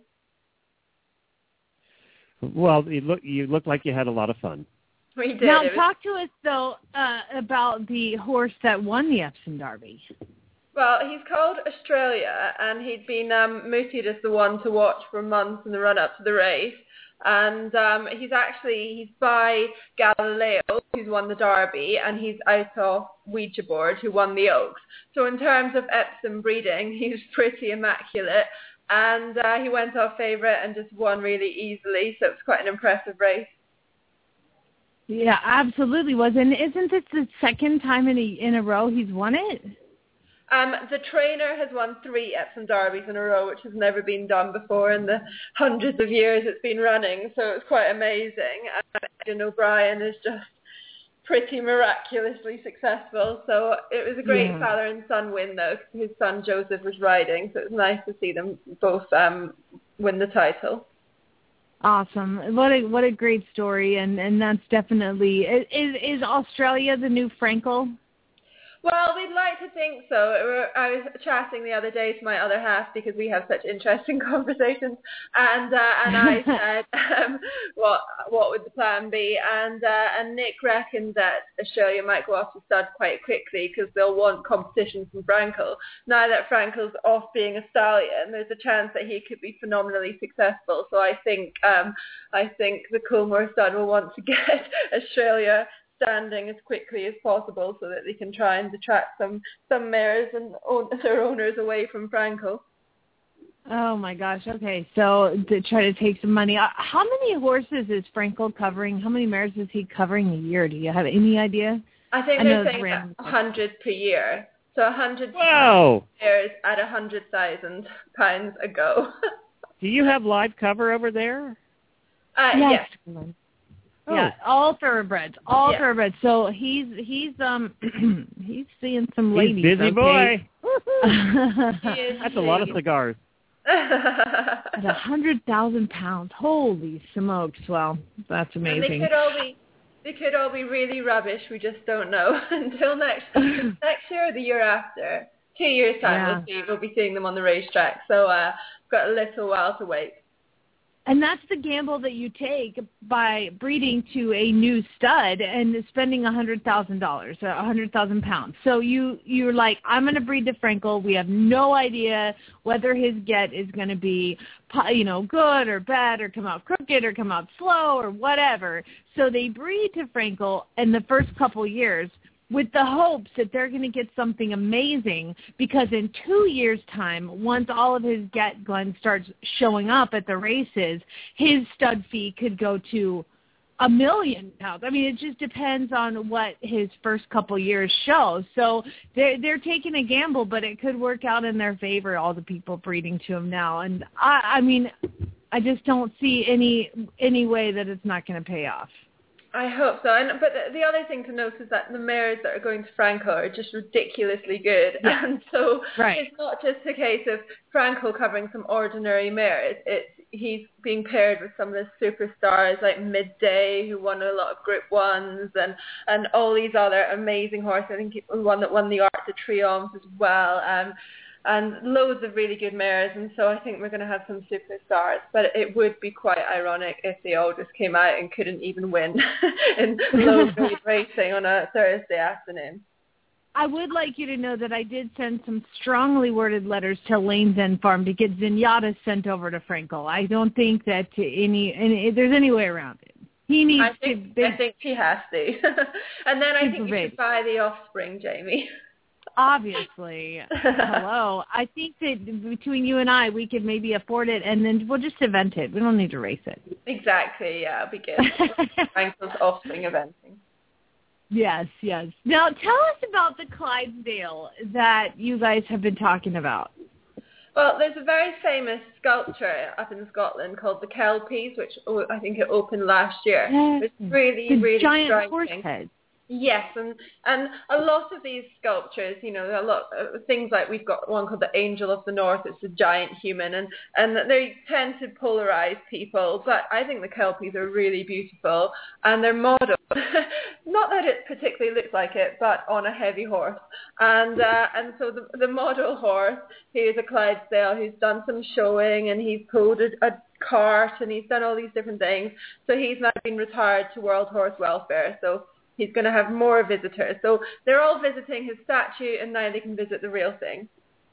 A: Well, you look you looked like you had a lot of fun.
H: We did.
C: Now,
H: It was-
C: talk to us, though, uh, about the horse that won the Epsom Derby.
H: Well, he's called Australia, and he'd been um, mooted as the one to watch for months in the run-up to the race. And um, he's actually, he's by Galileo, who's won the Derby, and he's out of Ouija Board, who won the Oaks. So in terms of Epsom breeding, he's pretty immaculate. And uh, he went off favourite and just won really easily, so it's quite an impressive race.
C: Yeah, absolutely was. And isn't this the second time in a, in a row he's won it?
H: Um, the trainer has won three Epsom Derbies in a row, which has never been done before in the hundreds of years it's been running, so it's quite amazing. And Aidan O'Brien is just pretty miraculously successful, so it was a great
C: Yeah.
H: father and son win, though, because his son Joseph was riding, so it was nice to see them both um, win the title.
C: Awesome. What a what a great story, and, and that's definitely, is, is Australia the new Frankel?
H: Well, we'd like to think so. I was chatting the other day to my other half because we have such interesting conversations, and uh, and I said, um, what what would the plan be? And uh, and Nick reckoned that Australia might go off to stud quite quickly because they'll want competition from Frankel. Now that Frankel's off being a stallion, there's a chance that he could be phenomenally successful. So I think um, I think the Coolmore stud will want to get Australia standing as quickly as possible so that they can try and detract some some mares and own, their owners away from Frankel.
C: Oh my gosh. Okay, so to try to take some money. Uh, How many horses is Frankel covering? How many mares is he covering a year? Do you have any idea?
H: I think
C: I
H: they're
C: know it's
H: saying
C: random.
H: a hundred per year. So a hundred
A: Whoa!
H: mares at a hundred thousand pounds a go.
A: Do you have live cover over there?
H: uh,
C: Yes.
H: yes.
A: Oh.
C: Yeah, all thoroughbreds, all
H: Yeah.
C: thoroughbreds. So he's he's um he's seeing some ladies.
A: He's busy
C: okay?
A: boy.
H: He is
A: That's a lot of cigars.
C: At a hundred thousand pounds. Holy smokes! Well, that's
H: And they
C: amazing.
H: could all be they could all be really rubbish. We just don't know until next next year or the year after. Two years time,
C: Yeah.
H: we'll see. We'll be seeing them on the racetrack. So uh, we've got a little while to wait.
C: And that's the gamble that you take by breeding to a new stud and spending a hundred thousand dollars, a hundred thousand pounds. So you you're like, I'm going to breed to Frankel. We have no idea whether his get is going to be, you know, good or bad, or come out crooked or come out slow or whatever. So they breed to Frankel in the first couple years, with the hopes that they're going to get something amazing, because in two years' time, once all of his get Glenn starts showing up at the races, his stud fee could go to a million pounds. I mean, it just depends on what his first couple years show. So they're, they're taking a gamble, but it could work out in their favor, all the people breeding to him now. And I, I mean, I just don't see any any way that it's not going to pay off.
H: I hope so. And but the, the other thing to note is that the mares that are going to Frankel are just ridiculously good.
C: Yeah.
H: And so
C: Right.
H: it's not just a case of Frankel covering some ordinary mares. It's he's being paired with some of the superstars like Midday, who won a lot of Group Ones, and, and all these other amazing horses. I think he one that won the Arc de Triomphe as well. Um, and loads of really good mares, and so I think we're going to have some superstars. But it would be quite ironic if they all just came out and couldn't even win in low-grade racing on a Thursday afternoon.
C: I would like you to know that I did send some strongly worded letters to Lane's End Farm to get Zenyatta sent over to Frankel. I don't think that any, any there's any way around it. He needs
H: I think,
C: to.
H: I think she has to. And then I think you
C: Superbait.
H: should buy the offspring, Jamie.
C: Obviously, hello. I think that between you and I, we could maybe afford it, and then we'll just event it. We don't need to race it.
H: Exactly, yeah, it'll be good. Frankel's offspring eventing.
C: Yes, yes. Now, tell us about the Clydesdale that you guys have been talking about.
H: Well, there's a very famous sculpture up in Scotland called the Kelpies, which oh, I think it opened last year.
C: Yes.
H: It's really,
C: The
H: really
C: giant
H: striking.
C: horse head.
H: Yes, and and a lot of these sculptures, you know, a lot of things like we've got one called the Angel of the North. It's a giant human, and and they tend to polarize people. But I think the Kelpies are really beautiful, and they're modeled. Not that it particularly looks like it, but on a heavy horse. And uh, and so the the model horse, he is a Clydesdale who's done some showing, and he's pulled a, a cart, and he's done all these different things. So he's now been retired to World Horse Welfare. So he's going to have more visitors. So they're all visiting his statue, and now they can visit the real thing.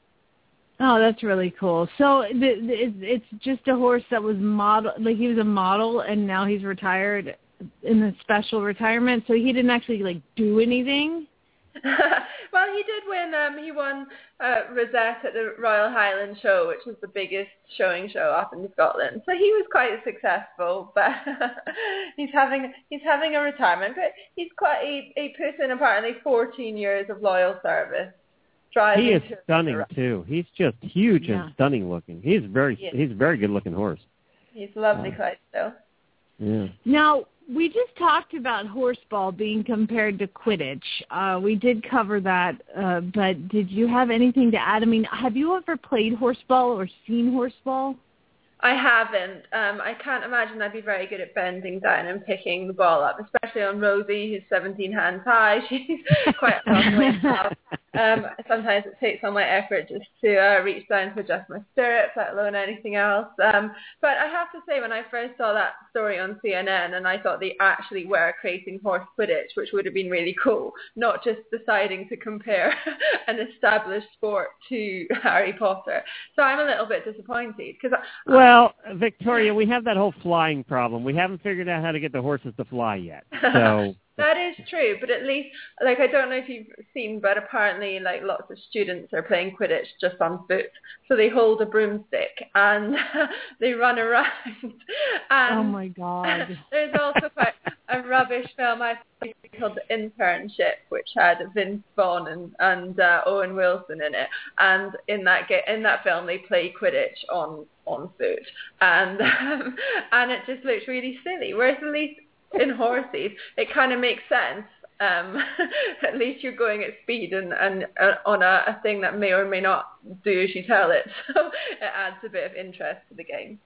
C: Oh, that's really cool. So the, the, it's, it's just a horse that was model, like he was a model, and now he's retired in a special retirement. So he didn't actually like do anything.
H: Well, he did win. Um, he won uh, Rosette at the Royal Highland Show, which was the biggest showing show up in Scotland. So he was quite successful, but he's having he's having a retirement. But he's quite he, he puts in apparently fourteen years of loyal service.
A: He is stunning too. He's just huge yeah. and stunning looking. He's very yeah. he's a very good looking horse.
H: He's lovely, uh, Clydesdale.
A: Yeah.
C: Now, we just talked about horseball being compared to Quidditch. Uh, we did cover that, uh, but did you have anything to add? I mean, have you ever played horseball or seen horseball?
H: I haven't. Um, I can't imagine I'd be very good at bending down and picking the ball up, especially on Rosie, who's seventeen hands high. She's quite a long way up. Um, sometimes it takes all my effort just to uh, reach down to adjust my stirrups, let alone anything else. Um, but I have to say, when I first saw that story on C N N, and I thought they actually were creating horse Quidditch, which would have been really cool, not just deciding to compare an established sport to Harry Potter. So I'm a little bit disappointed. Cause I,
A: well, Victoria, we have that whole flying problem. We haven't figured out how to get the horses to fly yet. So
H: that is true, but at least, like, I don't know if you've seen, but apparently, like, lots of students are playing Quidditch just on foot. So they hold a broomstick and they run around. And
C: oh my God!
H: There's also quite a rubbish film I think called The Internship, which had Vince Vaughn and, and uh, Owen Wilson in it. And in that ga- in that film, they play Quidditch on on foot, and um, and it just looks really silly. Whereas at least in horses, it kind of makes sense. Um, at least you're going at speed and, and uh, on a, a thing that may or may not do as you tell it. So it adds a bit of interest to the game.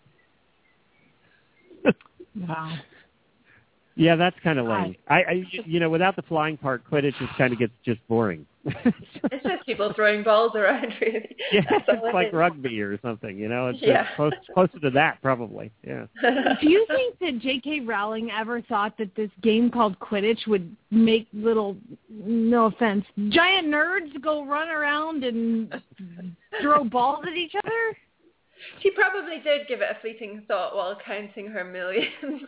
C: Wow.
A: Yeah, that's kind of lame. I, I, you know, without the flying part, Quidditch just kind of gets just boring.
H: It's just people throwing balls around, really.
A: Yeah, it's like rugby or something, you know. It's
H: yeah.
A: close, closer to that, probably. Yeah.
C: Do you think that J K. Rowling ever thought that this game called Quidditch would make little, no offense, giant nerds go run around and throw balls at each other?
H: She probably did give it a fleeting thought while counting her millions.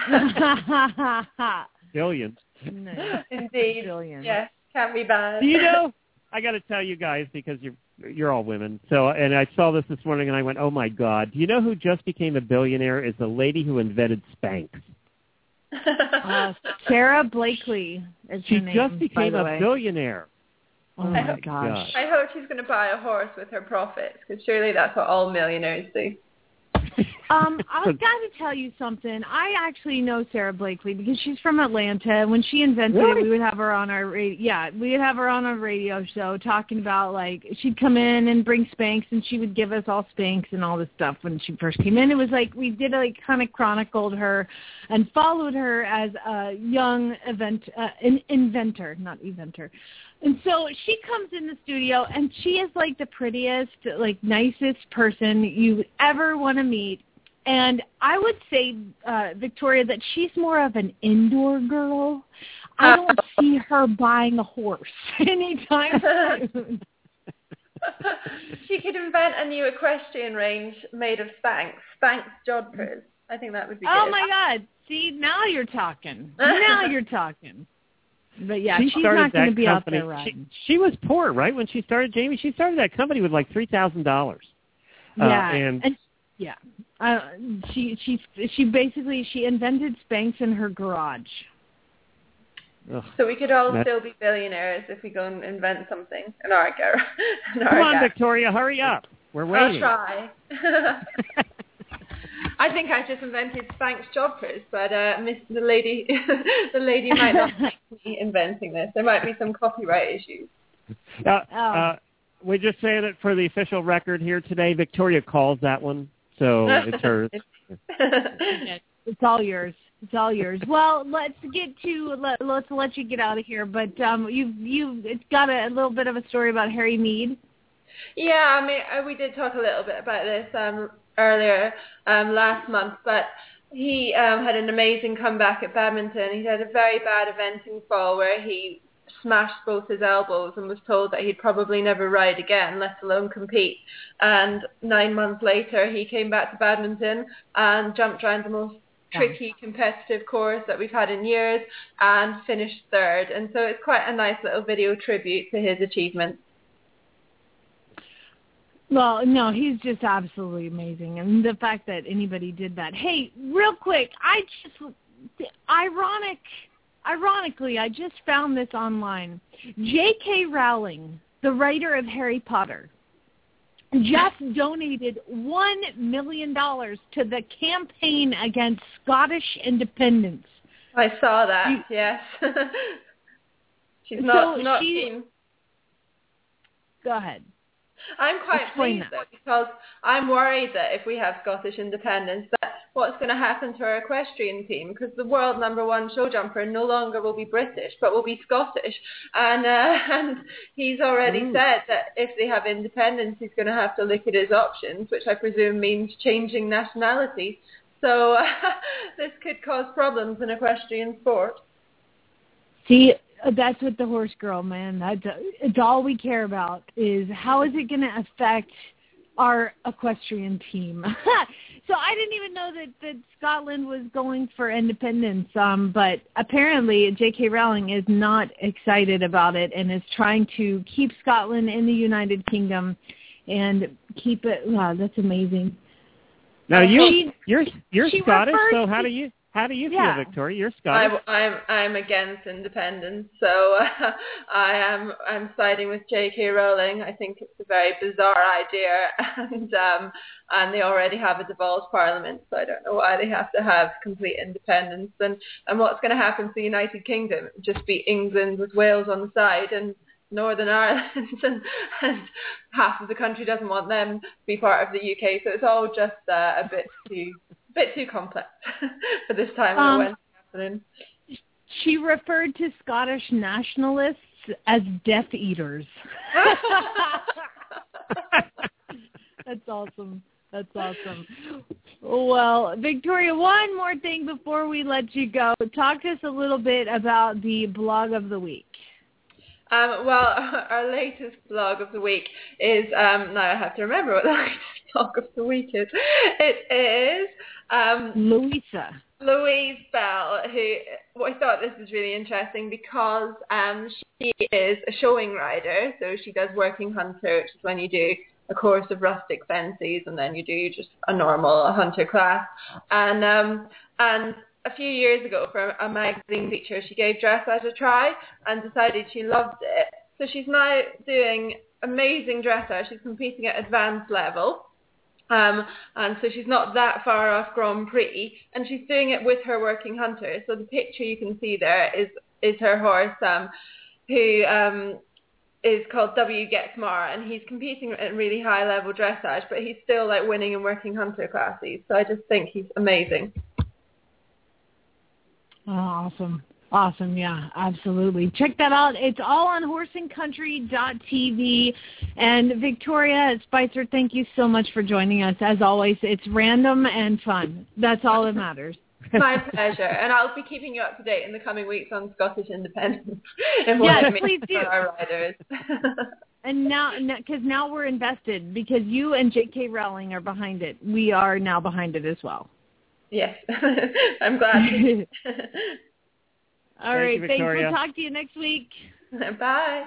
A: Billions.
C: No.
H: Indeed.
C: Billions.
H: Yes, can't be bad.
A: You know, I got to tell you guys, because you're you're all women. So, and I saw this this morning, and I went, "Oh my God!" Do you know who just became a billionaire? Is the lady who invented Spanx.
C: uh, Sarah Blakely is
A: she
C: her name.
A: She just became a
C: way.
A: billionaire.
C: Oh my
H: I hope,
C: gosh!
H: I hope she's going to buy a horse with her profits, because surely that's what all millionaires do.
C: Um, I've got to tell you something. I actually know Sarah Blakely because she's from Atlanta. When she invented
A: really?
C: it, we would have her on our radio. Yeah, we would have her on our radio show talking about, like, she'd come in and bring Spanx, and she would give us all Spanx and all this stuff when she first came in. It was like we did, like, kind of chronicled her and followed her as a young event uh, an inventor, not inventor. And so she comes in the studio, and she is like the prettiest, like nicest person you ever want to meet. And I would say, uh, Victoria, that she's more of an indoor girl. I don't see her buying a horse anytime soon.
H: She could invent a new equestrian range made of Spanx, Spanx jodhpurs. I think that would be good.
C: Oh, my God. See, now you're talking. Now you're talking. But, yeah,
A: she
C: she's not going to be
A: company.
C: out there riding.
A: She, she was poor, right, when she started, Jamie? She started that company with like three thousand dollars.
C: Yeah.
A: Uh, and,
C: and yeah. Uh, she she she basically, she invented Spanx in her garage.
A: Ugh,
H: so we could all
A: that,
H: still be billionaires if we go and invent something in our garage.
A: Come on, Victoria, hurry up. We're waiting.
H: I'll try. I think I just invented Spanx Jodhpurs, but uh, miss the lady, the lady might not like me inventing this. There might be some copyright issues.
A: Uh,
C: Oh.
A: uh, we're just saying it for the official record here today. Victoria calls that one, so it's hers.
C: It's all yours. It's all yours. Well, let's get to let, let's let you get out of here. But um, you've you've it's got a, a little bit of a story about Harry Mead.
H: Yeah, I mean, uh, we did talk a little bit about this um, earlier um, last month, but he um, had an amazing comeback at badminton. He had a very bad eventing fall where he smashed both his elbows and was told that he'd probably never ride again, let alone compete. And nine months later, he came back to badminton and jumped around the most tricky competitive course that we've had in years and finished third. And so it's quite a nice little video tribute to his achievements.
C: Well, no, he's just absolutely amazing. And the fact that anybody did that. Hey, real quick, I just, ironic, ironically, I just found this online. J K. Rowling, the writer of Harry Potter, just donated one million dollars to the campaign against Scottish independence.
H: I saw that, you, yes. She's not,
C: so
H: not
C: she,
H: keen.
C: Go ahead.
H: I'm quite
C: Explain
H: pleased,
C: that.
H: though, because I'm worried that if we have Scottish independence, that what's going to happen to our equestrian team, because the world number one show jumper no longer will be British, but will be Scottish. And uh, and he's already
C: Ooh.
H: said that if they have independence, he's going to have to look at his options, which I presume means changing nationality. So uh, this could cause problems in equestrian sport.
C: See, that's what the horse girl, man. That's it's all we care about is how is it going to affect our equestrian team. So I didn't even know that, that Scotland was going for independence. Um, but apparently J K. Rowling is not excited about it and is trying to keep Scotland in the United Kingdom and keep it. Wow, that's amazing.
A: Now you
C: she,
A: you're you're
C: she
A: Scottish, so
C: to,
A: how do you how do you
C: yeah.
A: feel, Victoria? You're Scottish.
H: I'm I'm I'm against independence, so uh, I am I'm siding with J K. Rowling. I think it's a very bizarre idea, and um, and they already have a devolved parliament, so I don't know why they have to have complete independence. And and what's going to happen to the United Kingdom? It would just be England with Wales on the side and Northern Ireland, and, and half of the country doesn't want them to be part of the U K. So it's all just uh, a bit too. bit too complex for this time of
C: um,
H: the Wednesday afternoon.
C: She referred to Scottish nationalists as Death Eaters. That's awesome. That's awesome. Well, Victoria, one more thing before we let you go. Talk to us a little bit about the blog of the week.
H: Um, well, our latest blog of the week is, um, now I have to remember what the latest blog of the week is. It is um,
C: Louisa.
H: Louise Bell, who, well, I thought this was really interesting because um, she is a showing rider, so she does working hunter, which is when you do a course of rustic fences and then you do just a normal hunter class. And um, and a few years ago for a magazine feature, she gave dressage a try and decided she loved it. So she's now doing amazing dressage. She's competing at advanced level. Um, and so she's not that far off Grand Prix. And she's doing it with her working hunter. So the picture you can see there is, is her horse, um, who um, is called W Gets Mara. And he's competing at really high level dressage, but he's still like winning in working hunter classes. So I just think he's amazing.
C: Oh, awesome. Awesome. Yeah, absolutely. Check that out. It's all on horse and country dot t v. And Victoria Spicer, thank you so much for joining us. As always, it's random and fun. That's all that matters.
H: My pleasure. And I'll be keeping you up to date in the coming weeks on Scottish independence. And what
C: Yes,
H: it means
C: please do.
H: for our riders.
C: And now, because now we're invested, because you and J K. Rowling are behind it. We are now behind it as well.
H: Yes, I'm glad.
C: All right, thanks. We'll talk to you next week.
H: Bye.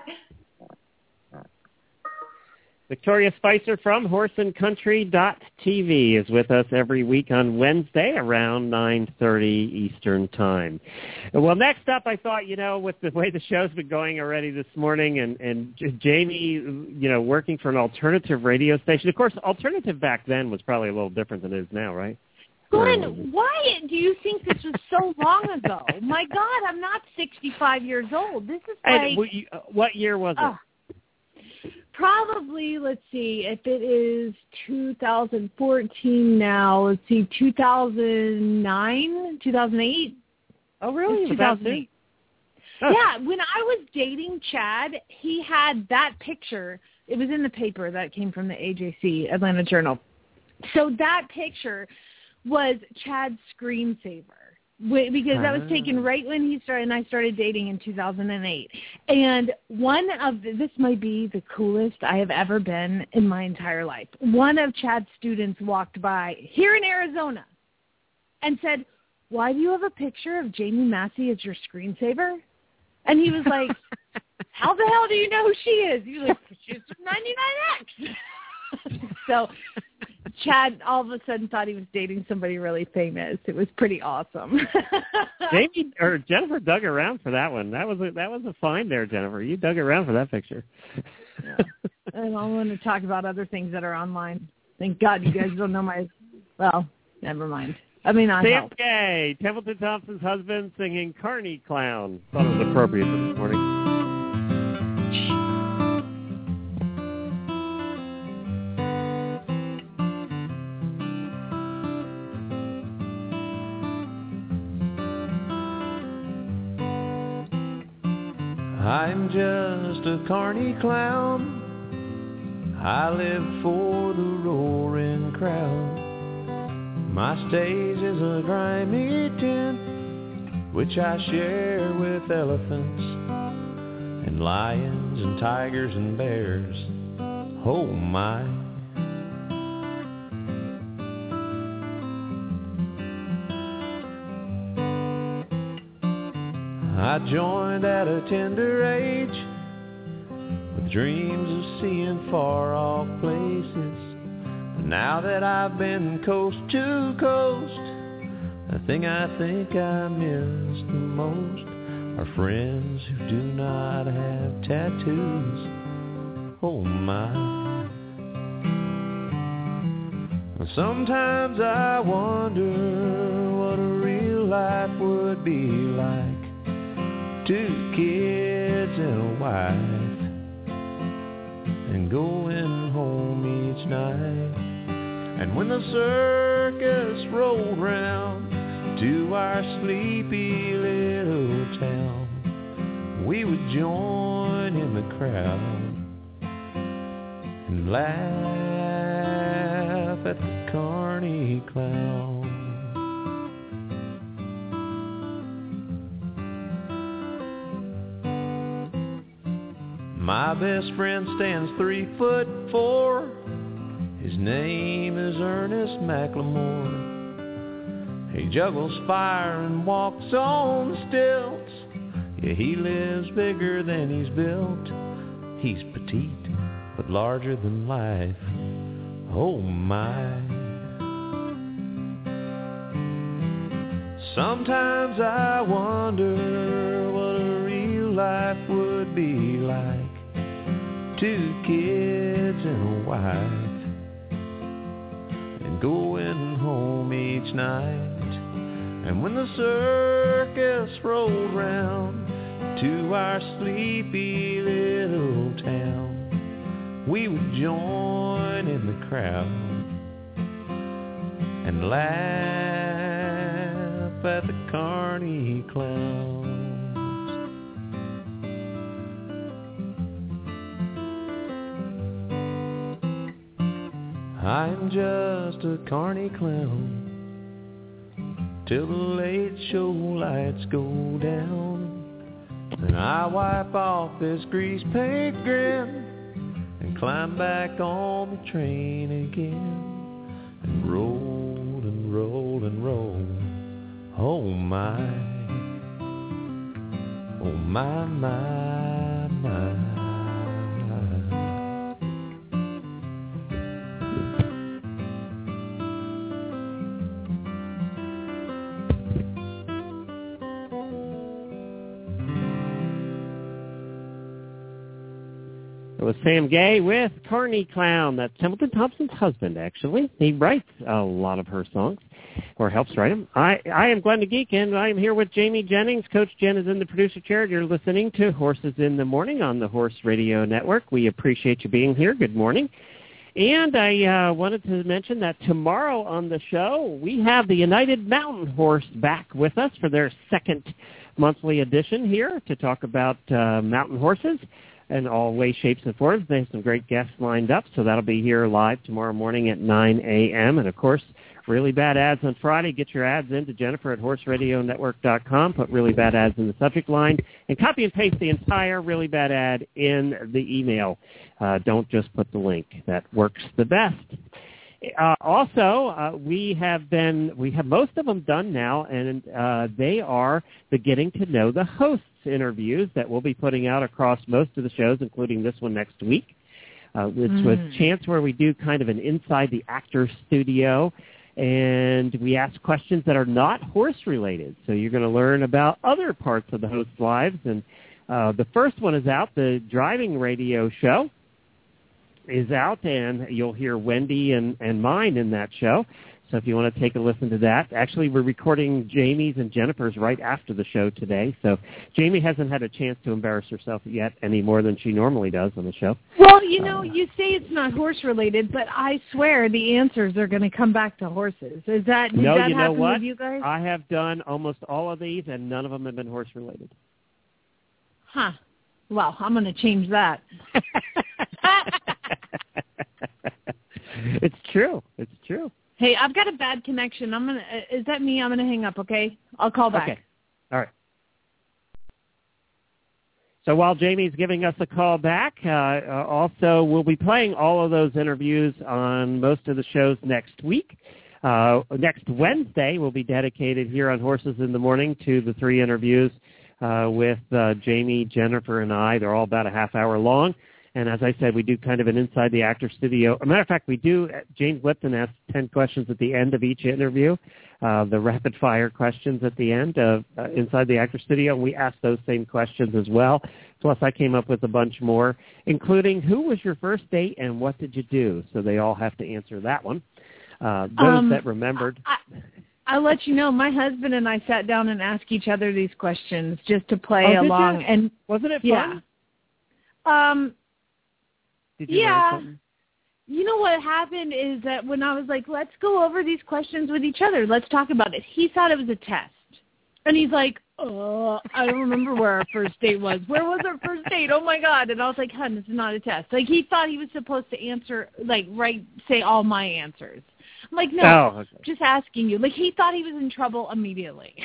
A: Victoria Spicer from horse and country dot t v is with us every week on Wednesday around nine thirty Eastern Time. Well, next up, I thought, you know, with the way the show's been going already this morning and, and Jamie, you know, working for an alternative radio station. Of course, alternative back then was probably a little different than it is now, right?
C: Glenn, why do you think this was so long ago? My God, I'm not sixty-five years old. This is like...
A: And what, you, what year was it?
C: Uh, probably, let's see, if it is two thousand fourteen now, let's see, two thousand nine, two thousand eight?
A: Oh, really?
C: two thousand eight.
A: Oh.
C: Yeah, when I was dating Chad, he had that picture. It was in the paper that came from the A J C, Atlanta Journal. So that picture was Chad's screensaver, because that was taken right when he started, and I started dating in two thousand eight. And one of the, this might be the coolest I have ever been in my entire life. One of Chad's students walked by here in Arizona and said, "Why do you have a picture of Jamie Massey as your screensaver?" And he was like, "How the hell do you know who she is?" He was like, "She's ninety-nine X." So Chad all of a sudden thought he was dating somebody really famous. It was pretty awesome.
A: Jamie or Jennifer dug around for that one. That was a, that was a find there, Jennifer. You dug around for that picture.
C: Yeah. And I want to talk about other things that are online. Thank God you guys don't know my. Well, never mind. I mean, I
A: Sam
C: help.
A: Gay, Templeton Thompson's husband, singing "Carney Clown." Thought it was appropriate for this morning.
B: I'm just a carny clown. I live for the roaring crowd. My stage is a grimy tent, which I share with elephants and lions and tigers and bears. Oh my. I joined at a tender age with dreams of seeing far off places. Now that I've been coast to coast, the thing I think I miss the most are friends who do not have tattoos. Oh my. Sometimes I wonder what a real life would be like. Two kids and a wife, and going home each night. And when the circus rolled round to our sleepy little town, we would join in the crowd and laugh at the carny clown. My best friend stands three foot four. His name is Ernest McLemore. He juggles fire and walks on stilts. Yeah, he lives bigger than he's built. He's petite, but larger than life. Oh my. Sometimes I wonder what a real life would be like. Two kids and a wife, and going home each night. And when the circus rolled round to our sleepy little town, we would join in the crowd and laugh at the carny clown. I'm just a carny clown till the late show lights go down. Then I wipe off this grease paint grin and climb back on the train again and roll and roll and roll. Oh my, oh my, my, my.
A: It was Sam Gay with Carney Clown. That's Templeton Thompson's husband, actually. He writes a lot of her songs, or helps write them. I, I am Glenn the Geek, and I am here with Jamie Jennings. Coach Jen is in the producer chair. You're listening to Horses in the Morning on the Horse Radio Network. We appreciate you being here. Good morning. And I uh, wanted to mention that tomorrow on the show, we have the United Mountain Horse back with us for their second monthly edition here to talk about uh, mountain horses in all ways, shapes, and forms. They have some great guests lined up, so that'll be here live tomorrow morning at nine a.m. And, of course, Really Bad Ads on Friday. Get your ads in to Jennifer at horse radio network dot com. Put Really Bad Ads in the subject line and copy and paste the entire Really Bad ad in the email. Uh, don't just put the link. That works the best. Uh, also, uh, we have been, we have most of them done now, and uh, they are the Getting to Know the Hosts interviews that we'll be putting out across most of the shows, including this one next week, uh, which mm. was a chance where we do kind of an inside the actor studio, and we ask questions that are not horse-related. So you're going to learn about other parts of the hosts' lives. And uh, the first one is out, the driving radio show is out, and you'll hear Wendy and, and mine in that show. So if you want to take a listen to that. Actually, we're recording Jamie's and Jennifer's right after the show today. So Jamie hasn't had a chance to embarrass herself yet any more than she normally does on the show.
C: Well, you know, uh, you say it's not horse-related, but I swear the answers are going to come back to horses. Is that, does
A: no,
C: that
A: you know
C: happen
A: what?
C: with you guys?
A: I have done almost all of these, and none of them have been horse-related.
C: Huh. Well, I'm going to change that.
A: It's true. It's true.
C: Hey, I've got a bad connection. I'm gonna. Is that me? I'm gonna hang up. Okay, I'll call back.
A: Okay. All right. So while Jamie's giving us a call back, uh, uh, also we'll be playing all of those interviews on most of the shows next week. Uh, next Wednesday will be dedicated here on Horses in the Morning to the three interviews uh, with uh, Jamie, Jennifer, and I. They're all about a half hour long. And as I said, we do kind of an inside the actor studio. As a matter of fact, we do, James Lipton asks ten questions at the end of each interview, uh, the rapid fire questions at the end of uh, inside the actor studio. And we ask those same questions as well. Plus, I came up with a bunch more, including who was your first date and what did you do? So they all have to answer that one. Uh, those
C: um,
A: that remembered.
C: I, I'll let you know, my husband and I sat down and asked each other these questions just to play
A: oh,
C: along.
A: You?
C: And
A: wasn't it
C: fun?
A: Yeah.
C: Um,
A: Did you
C: yeah.
A: learn something?
C: You know what happened is that when I was like, let's go over these questions with each other. Let's talk about it. He thought it was a test. And he's like, oh, I don't remember where our first date was. Where was our first date? Oh, my God. And I was like, hun, this is not a test. Like, he thought he was supposed to answer, like, right, say all my answers. I'm like, no,
A: oh, okay.
C: just asking you. Like, he thought he was in trouble immediately.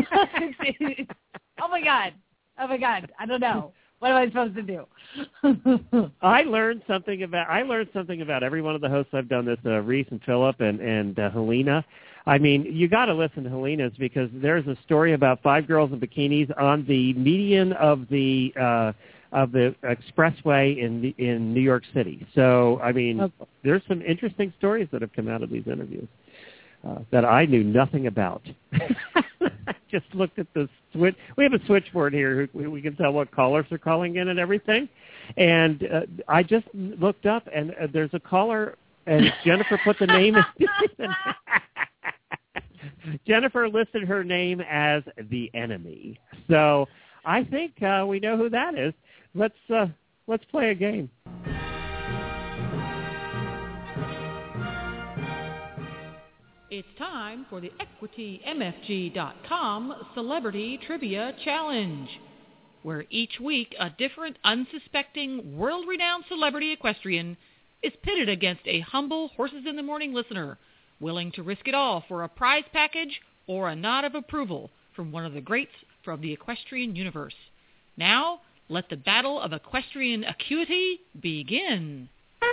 C: Oh, my God. Oh, my God. I don't know. What am I supposed to do?
A: I learned something about I learned something about every one of the hosts I've done this, uh, Reese and Philip and and uh, Helena. I mean, you got to listen to Helena's because there's a story about five girls in bikinis on the median of the uh, of the expressway in in New York City. So, I mean, okay. There's some interesting stories that have come out of these interviews uh, that I knew nothing about. Just looked at the switch. We have a switchboard here. We can tell what callers are calling in and everything. And uh, I just looked up, and uh, there's a caller, and Jennifer put the name. Jennifer listed her name as the enemy. So I think uh, we know who that is. Let's uh, let's play a game.
G: It's time for the Equity M F G dot com Celebrity Trivia Challenge, where each week a different unsuspecting world-renowned celebrity equestrian is pitted against a humble Horses in the Morning listener willing to risk it all for a prize package or a nod of approval from one of the greats from the equestrian universe. Now, let the battle of equestrian acuity begin.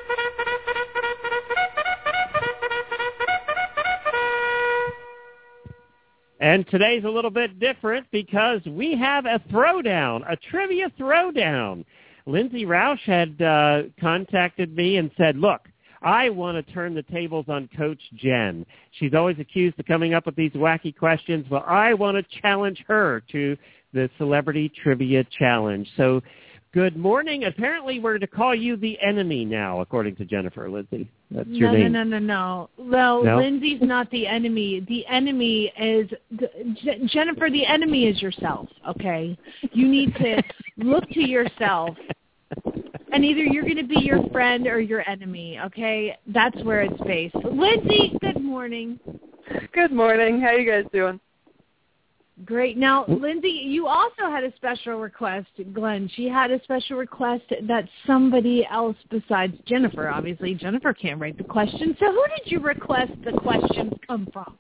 A: And today's a little bit different because we have a throwdown, a trivia throwdown. Lindsay Roush had uh, contacted me and said, look, I want to turn the tables on Coach Jen. She's always accused of coming up with these wacky questions. Well, I want to challenge her to the Celebrity Trivia Challenge. So Good morning. Apparently, we're to call you the enemy now, according to Jennifer. Lindsay, that's your
C: no,
A: name.
C: No, no, no, no. Well,
A: no?
C: Lindsay's not the enemy. The enemy is J- Jennifer. The enemy is yourself. Okay, you need to look to yourself, and either you're going to be your friend or your enemy. Okay, that's where it's based. Lindsay, good morning.
I: Good morning. How you guys doing?
C: Great. Now, Lindsay, you also had a special request, Glenn. She had a special request that somebody else besides Jennifer, obviously. Jennifer can't write the question. So who did you request the questions come from?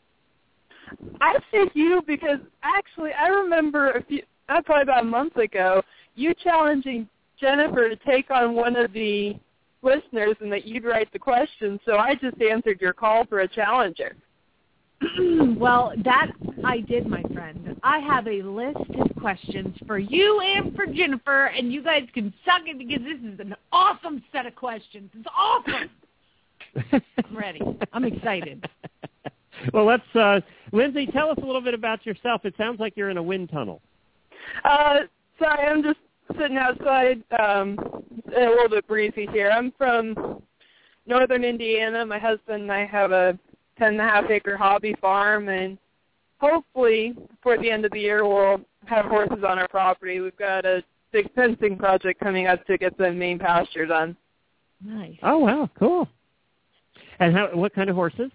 I: I think you, because actually I remember a few, uh, probably about a month ago, you challenging Jennifer to take on one of the listeners and that you'd write the questions. So I just answered your call for a challenger.
C: Well, that I did, my friend. I have a list of questions for you and for Jennifer, and you guys can suck it because this is an awesome set of questions. It's awesome. I'm ready. I'm excited.
A: Well, let's, uh, Lindsay, tell us a little bit about yourself. It sounds like you're in a wind tunnel.
I: Uh, sorry, I'm just sitting outside, um, a little bit breezy here. I'm from northern Indiana. My husband and I have a ten and a half acre hobby farm, and hopefully before the end of the year we'll have horses on our property. We've got a big fencing project coming up to get the main pasture done.
C: Nice.
A: Oh, wow, cool. And how? What kind of horses?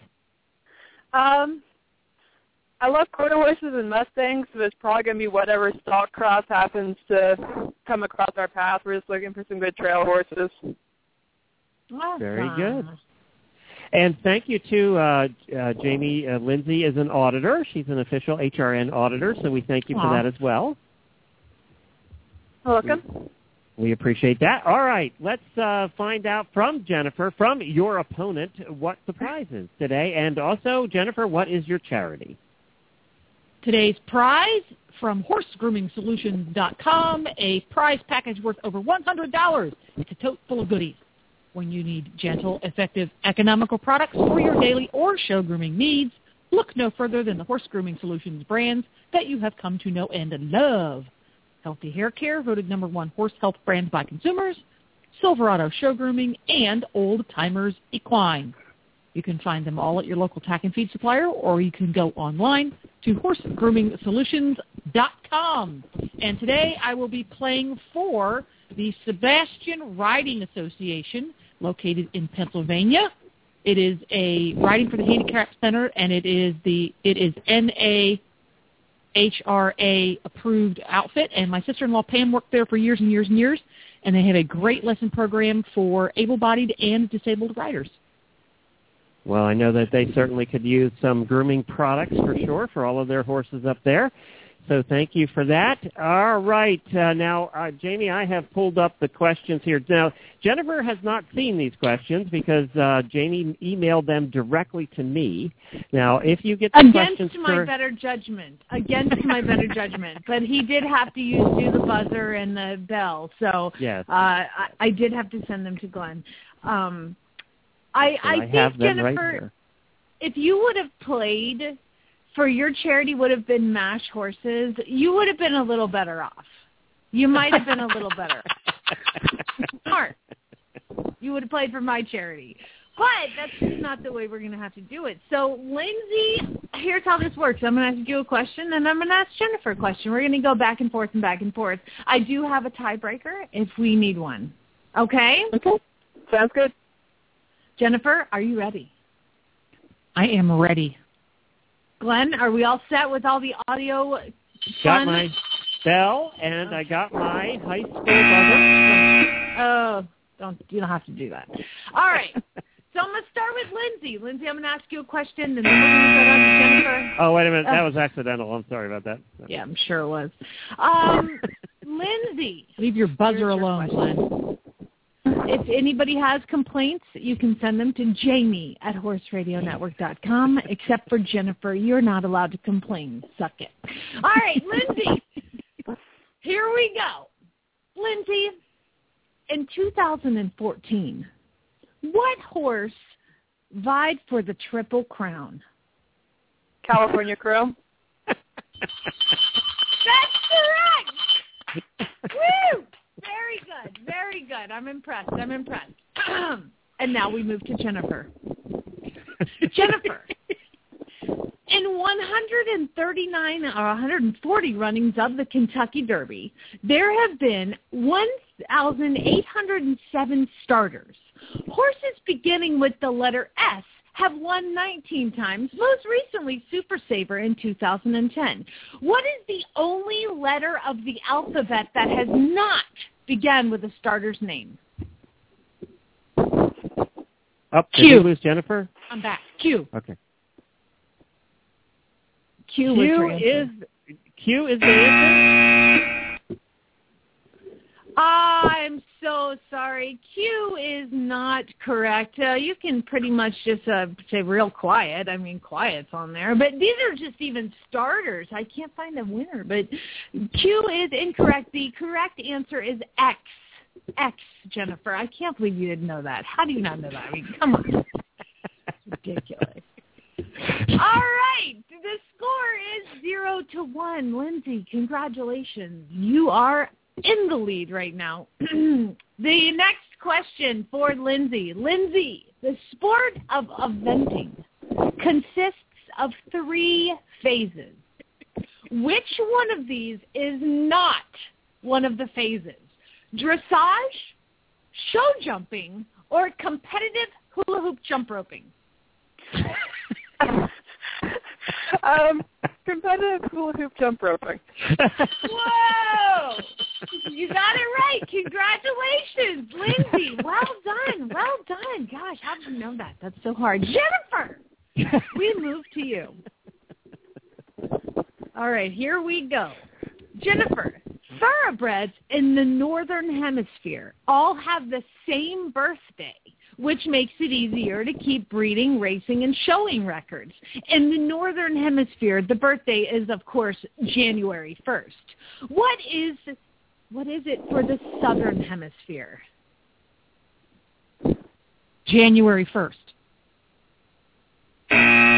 I: Um, I love quarter horses and Mustangs, so it's probably going to be whatever stock cross happens to come across our path. We're just looking for some good trail horses.
C: Awesome.
A: Very good. And thank you to uh, uh, Jamie. Uh, Lindsay is an auditor. She's an official H R N auditor, so we thank you
C: Aww.
A: for that as well.
I: Welcome.
A: We, we appreciate that. All right, let's uh, find out from Jennifer, from your opponent, what the prize is today. And also, Jennifer, what is your charity?
G: Today's prize from horse grooming solutions dot com, a prize package worth over one hundred dollars. It's a tote full of goodies. When you need gentle, effective, economical products for your daily or show grooming needs, look no further than the Horse Grooming Solutions brands that you have come to know and love. Healthy Hair Care, voted number one horse health brand by consumers, Silverado Show Grooming, and Old Timers Equine. You can find them all at your local tack and feed supplier, or you can go online to horse grooming solutions dot com. And today I will be playing for the Sebastian Riding Association, located in Pennsylvania. It is a riding for the Handicap Center, and it is the it is N A H R A approved outfit. And my sister-in-law Pam worked there for years and years and years, and they have a great lesson program for able-bodied and disabled riders.
A: Well, I know that they certainly could use some grooming products for sure for all of their horses up there. So thank you for that. All right. Uh, now, uh, Jamie, I have pulled up the questions here. Now, Jennifer has not seen these questions because uh, Jamie emailed them directly to me. Now, if you get the
C: Against
A: questions
C: my
A: for...
C: better judgment. Against my better judgment. But he did have to use do the buzzer and the bell. So
A: yes.
C: uh, I, I did have to send them to Glenn. Um, I,
A: So
C: I,
A: I
C: think,
A: have them
C: Jennifer,
A: right here.
C: If you would have played... for your charity would have been MASH horses, you would have been a little better off. You might have been a little better off. Smart. You would have played for my charity. But that's just not the way we're going to have to do it. So, Lindsay, here's how this works. I'm going to ask you a question, and I'm going to ask Jennifer a question. We're going to go back and forth and back and forth. I do have a tiebreaker if we need one. Okay?
I: Okay. Sounds good.
C: Jennifer, are you ready?
G: I am ready.
C: Glenn, are we all set with all the audio
A: Got
C: fun?
A: my bell, and I got my high school buzzer.
C: Oh, don't you don't have to do that. All right. So I'm going to start with Lindsay. Lindsay, I'm going to ask you a question, and then we're going to go down to Jennifer.
A: Oh, wait a minute. That
C: Uh,
A: was accidental. I'm sorry about that.
C: Yeah, I'm sure it was. Um, Lindsay.
G: Leave your buzzer
C: Here's your
G: alone, Glenn.
C: If anybody has complaints, you can send them to Jamie at horse radio network dot com, except for Jennifer. You're not allowed to complain. Suck it. All right, Lindsay. Here we go. Lindsay, in two thousand fourteen, what horse vied for the Triple Crown?
I: California Crow.
C: That's correct. Woo! Very good. good. I'm impressed. I'm impressed. And now we move to Jennifer. Jennifer, in one hundred thirty-nine or one hundred forty runnings of the Kentucky Derby, there have been one thousand eight hundred seven starters. Horses beginning with the letter S have won nineteen times, most recently Super Saver in two thousand ten. What is the only letter of the alphabet that has not begun with a starter's name?
A: Up.
G: Q.
A: Did we lose Jennifer?
G: I'm back. Q.
A: Okay.
C: Q,
A: Q is Q is the answer.
C: I'm so sorry. Q is not correct. Uh, you can pretty much just uh, say real quiet. I mean, quiet's on there. But these are just even starters. I can't find a winner. But Q is incorrect. The correct answer is X. X, Jennifer. I can't believe you didn't know that. How do you not know that? I mean, come on. It's ridiculous. All right. The score is zero to one. Lindsay, congratulations. You are in the lead right now. The next question for Lindsay. Lindsay, the sport of eventing consists of three phases. Which one of these is not one of the phases? Dressage, show jumping, or competitive hula hoop jump roping?
I: um, competitive hula hoop jump roping.
C: Whoa! You got it right. Congratulations, Lindsay. Well done. Well done. Gosh, how did you know that? That's so hard. Jennifer, we move to you. All right, here we go. Jennifer, thoroughbreds in the Northern Hemisphere all have the same birthday, which makes it easier to keep breeding, racing, and showing records. In the Northern Hemisphere, the birthday is, of course, January first. What is what is it for the Southern Hemisphere?
G: January first.
C: Oh,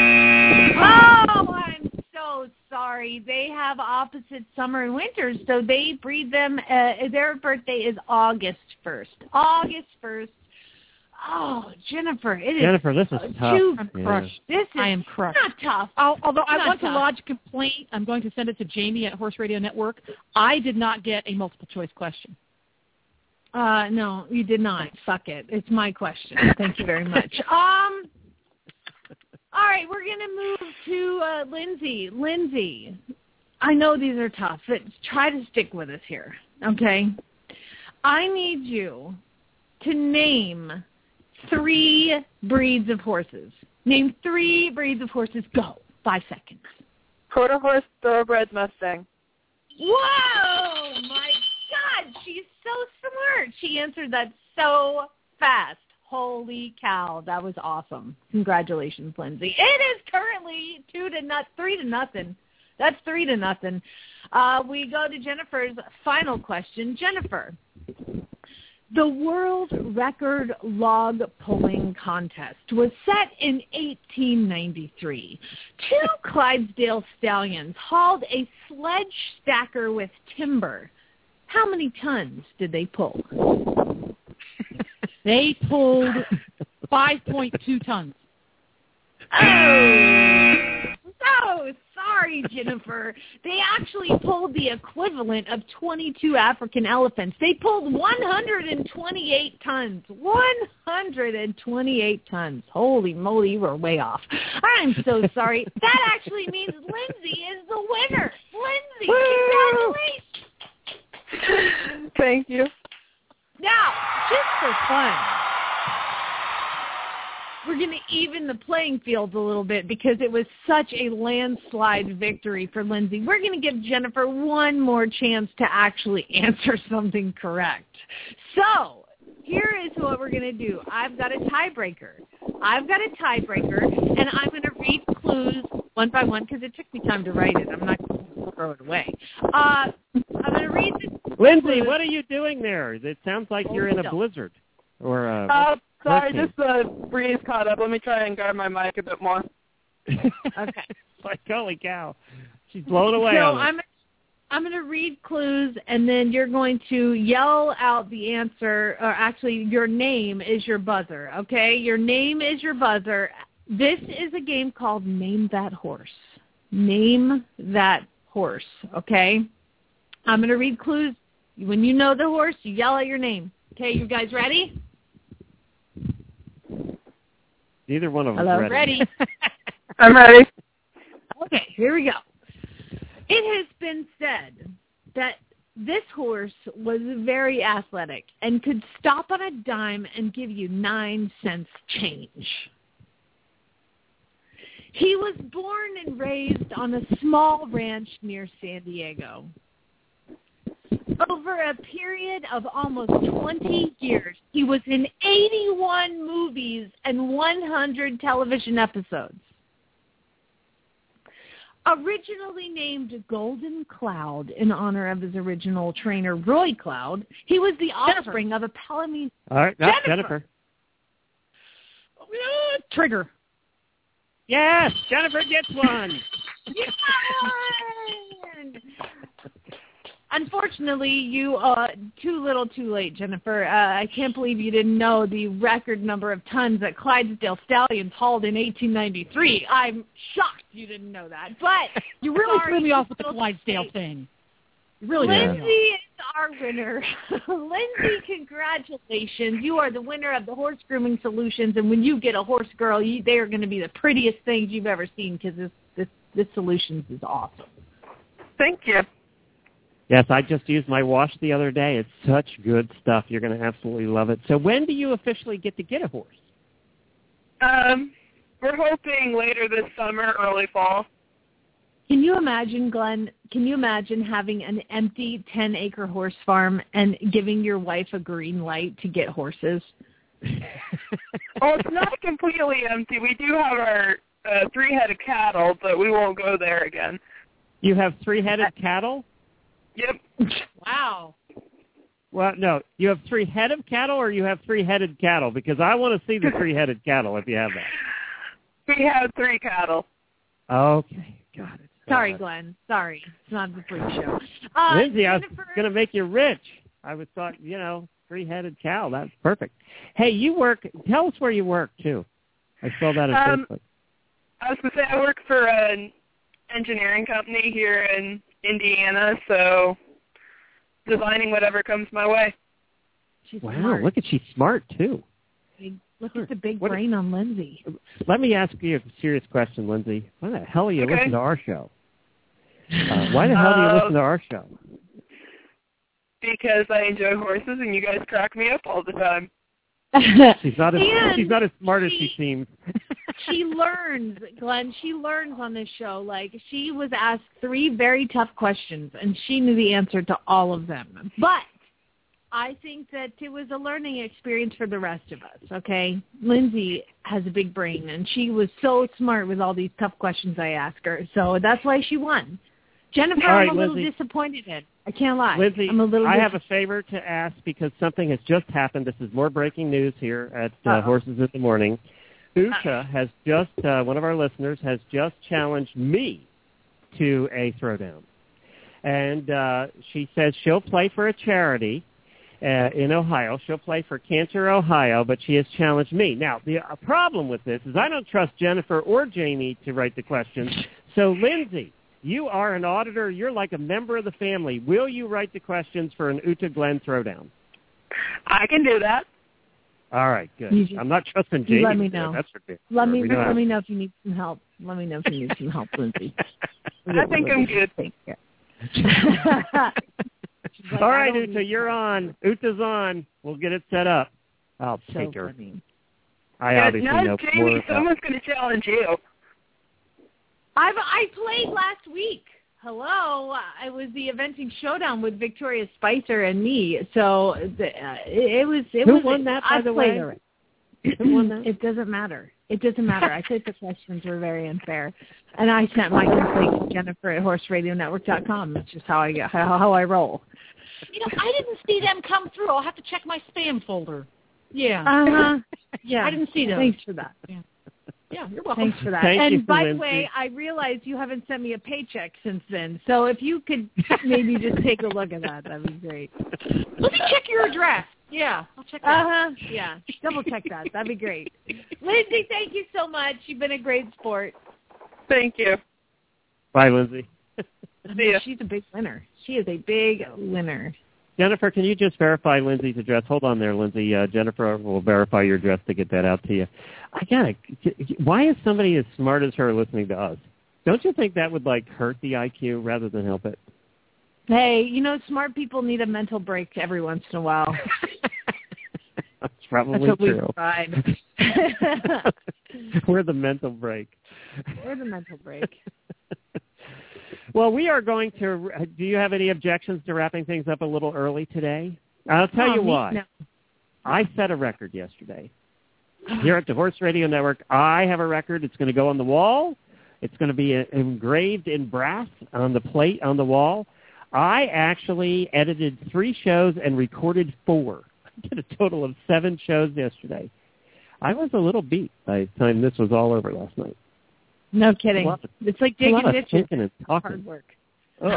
C: I'm so sorry. They have opposite summer and winter, so they breed them. Uh, their birthday is August first. August first. Oh, Jennifer, it is
A: Jennifer, this is tough.
C: too
G: I'm
A: Yeah.
G: crushed.
C: This is
G: I am crushed.
C: not tough.
G: I'll, although I
C: Not
G: want
C: tough.
G: to lodge a complaint, I'm going to send it to Jamie at Horse Radio Network. I did not get a multiple choice question.
C: Uh, no, you did not. Suck it. It's my question. Thank you very much. Um. All right, we're going to move to uh, Lindsay. Lindsay, I know these are tough, but try to stick with us here, okay? I need you to name three breeds of horses. Name three breeds of horses. Go. Five seconds.
I: Quarter horse, thoroughbred, Mustang.
C: Whoa! My God, she's so smart. She answered that so fast. Holy cow, that was awesome. Congratulations, Lindsay. It is currently two to not three to nothing. That's three to nothing. Uh, we go to Jennifer's final question. Jennifer, the world record log pulling contest was set in eighteen ninety-three. Two Clydesdale stallions hauled a sledge stacker with timber. How many tons did they pull?
G: They pulled five point two tons.
C: Oh, so sorry, Jennifer. They actually pulled the equivalent of twenty-two African elephants. They pulled one hundred twenty-eight tons. one hundred twenty-eight tons. Holy moly, you were way off. I'm so sorry. That actually means Lindsay is the winner. Lindsay, congratulations.
I: Thank you.
C: Now, just for fun, we're going to even the playing field a little bit because it was such a landslide victory for Lindsay. We're going to give Jennifer one more chance to actually answer something correct. So here is what we're going to do. I've got a tiebreaker. I've got a tiebreaker, and I'm going to read clues one by one because it took me time to write it. I'm not going to throw it away. Uh, I'm going to read the
A: Lindsay,
C: clues.
A: what are you doing there? It sounds like you're in a blizzard or a
I: Uh, sorry,
A: hurricane.
I: just the breeze caught up. Let me try and guard my mic a bit more.
C: Okay.
A: It's like, holy cow. She's blown away
C: So
A: on it.
C: I'm I'm going to read clues, and then you're going to yell out the answer, or actually your name is your buzzer, okay? Your name is your buzzer. This is a game called Name That Horse. Name that horse, okay? I'm going to read clues. When you know the horse, you yell out your name. Okay, you guys ready?
A: Neither one of them
C: Hello,
A: ready.
C: ready.
I: I'm ready.
C: Okay, here we go. It has been said that this horse was very athletic and could stop on a dime and give you nine cents change. He was born and raised on a small ranch near San Diego. Over a period of almost twenty years, he was in eighty-one movies and one hundred television episodes. Originally named Golden Cloud in honor of his original trainer, Roy Cloud, he was the offspring of a Palomino.
A: All right, no,
C: Jennifer.
A: Jennifer.
G: Uh, Trigger.
A: Yes, Jennifer gets one.
C: Yes! Unfortunately, you uh too little, too late, Jennifer. Uh, I can't believe you didn't know the record number of tons that Clydesdale Stallions hauled in eighteen ninety-three. I'm shocked you didn't know that. But
G: You really
C: sorry,
G: threw me off with the
C: still
G: Clydesdale
C: late.
G: thing. You really
C: Lindsay
G: threw me off.
C: is our winner. Lindsay, congratulations. You are the winner of the Horse Grooming Solutions, and when you get a horse girl, you, they are going to be the prettiest things you've ever seen because this, this, this Solutions is awesome.
I: Thank you.
A: Yes, I just used my wash the other day. It's such good stuff. You're going to absolutely love it. So when do you officially get to get a horse?
I: Um, we're hoping later this summer, early fall.
C: Can you imagine, Glenn, can you imagine having an empty ten-acre horse farm and giving your wife a green light to get horses?
I: Well, it's not completely empty. We do have our uh, three-headed cattle, but we won't go there again.
A: You have three-headed cattle?
I: Yep.
G: Wow.
A: Well, no, you have three head of cattle or you have three-headed cattle? Because I want to see the three-headed cattle if you have that.
I: We have three cattle.
A: Okay, got it.
C: Sorry,
A: Uh,
C: Glenn. Sorry. It's not the freak show. Uh,
A: Lindsay, I was
C: Jennifer,
A: going to make you rich. I was thought, you know, three-headed cow. That's perfect. Hey, you work, tell us where you work, too. I saw that on
I: Um,
A: Facebook.
I: I was going to say I work for an engineering company here in Indiana, so designing whatever comes my way.
C: she's
A: Wow,
C: smart.
A: look at she's smart, too.
C: Look at the big
A: What-
C: brain on Lindsay.
A: Let me ask you a serious question, Lindsay. Why the hell do you
I: Okay.
A: listen to our show? Uh, why the hell do you
I: Uh,
A: listen to our show?
I: Because I enjoy horses and you guys crack me up all the time.
A: She's not as
C: And
A: she's not as smart as she
C: she-
A: seems.
C: She learns, Glenn. She learns on this show. Like, she was asked three very tough questions, and she knew the answer to all of them. But I think that it was a learning experience for the rest of us, okay? Lindsay has a big brain, and she was so smart with all these tough questions I asked her. So that's why she won. Jennifer,
A: All right,
C: I'm a little
A: Lindsay.
C: disappointed in. I can't lie.
A: Lindsay,
C: I'm a little
A: I have
C: dis-
A: a favor to ask because something has just happened. This is more breaking news here at uh,
C: Uh-oh.
A: Horses in the Morning. Uta has just, uh, one of our listeners, has just challenged me to a throwdown. And uh, she says she'll play for a charity uh, in Ohio. She'll play for Cancer, Ohio, but she has challenged me. Now, the uh, problem with this is I don't trust Jennifer or Jamie to write the questions. So, Lindsay, you are an auditor. You're like a member of the family. Will you write the questions for an Uta Glenn throwdown?
I: I can do that.
A: All right, good.
C: You just-
A: I'm not trusting
C: you
A: Jamie.
C: let me
A: to do it.
C: know.
A: That's for sure.
C: Let me
A: We know
C: let
A: how-
C: me know if you need some help. Let me know if you need some help, Lindsay.
I: I think I'm good.
C: Thank you.
A: All right, Uta, you're on. Uta's on. We'll get it set up. I'll
C: So
A: take her.
C: funny.
A: I
I: Yeah,
A: obviously
I: now,
A: know
I: Jamie,
A: more about.
I: someone's going to challenge you.
C: I've I played last week. Hello, I was the eventing showdown with Victoria Spicer and me. So the, uh, it, it was it
A: Who
C: was
A: won that, by
C: I
A: the
C: played
A: way?
C: already.
A: Who won that?
C: It doesn't matter. It doesn't matter. I think the questions were very unfair, and I sent my complaint to Jennifer at horse radio network dot com. That's just how I get how, how I roll.
G: You know, I didn't see them come through. I'll have to check my spam folder. Yeah.
C: Uh huh.
G: Yeah. I didn't see those.
C: Thanks for that.
G: Yeah. Yeah, you're welcome.
C: Thanks for that.
A: Thank
C: and
A: you,
C: by
A: Lindsay.
C: the way, I realized you haven't sent me a paycheck since then. So if you could maybe just take a look at that, that'd be great.
G: Let me check your address. Yeah, I'll check that.
C: Uh-huh. Yeah, double check that. That'd be great. Lindsay, thank you so much. You've been a great sport.
I: Thank you.
A: Bye, Lindsay.
I: See ya.
C: She's a big winner. She is a big winner.
A: Jennifer, can you just verify Lindsay's address? Hold on there, Lindsay. Uh, Jennifer will verify your address to get that out to you. I gotta. Why is somebody as smart as her listening to us? Don't you think that would like hurt the I Q rather than help it?
C: Hey, you know, smart people need a mental break every once in a while.
A: That's probably
C: That's what
A: true.
C: we tried.
A: We're the mental break.
C: We're the mental break.
A: Well, we are going to. Do you have any objections to wrapping things up a little early today? I'll tell
C: oh,
A: you
C: me?
A: why.
C: No.
A: I set a record yesterday. Here at the Horse Radio Network, I have a record. It's going to go on the wall. It's going to be engraved in brass on the plate on the wall. I actually edited three shows and recorded four. I did a total of seven shows yesterday. I was a little beat by the time this was all over last night.
C: No kidding.
A: Of,
C: it's like digging ditches.
A: Thinking and talking.
C: Hard work.
A: Oh.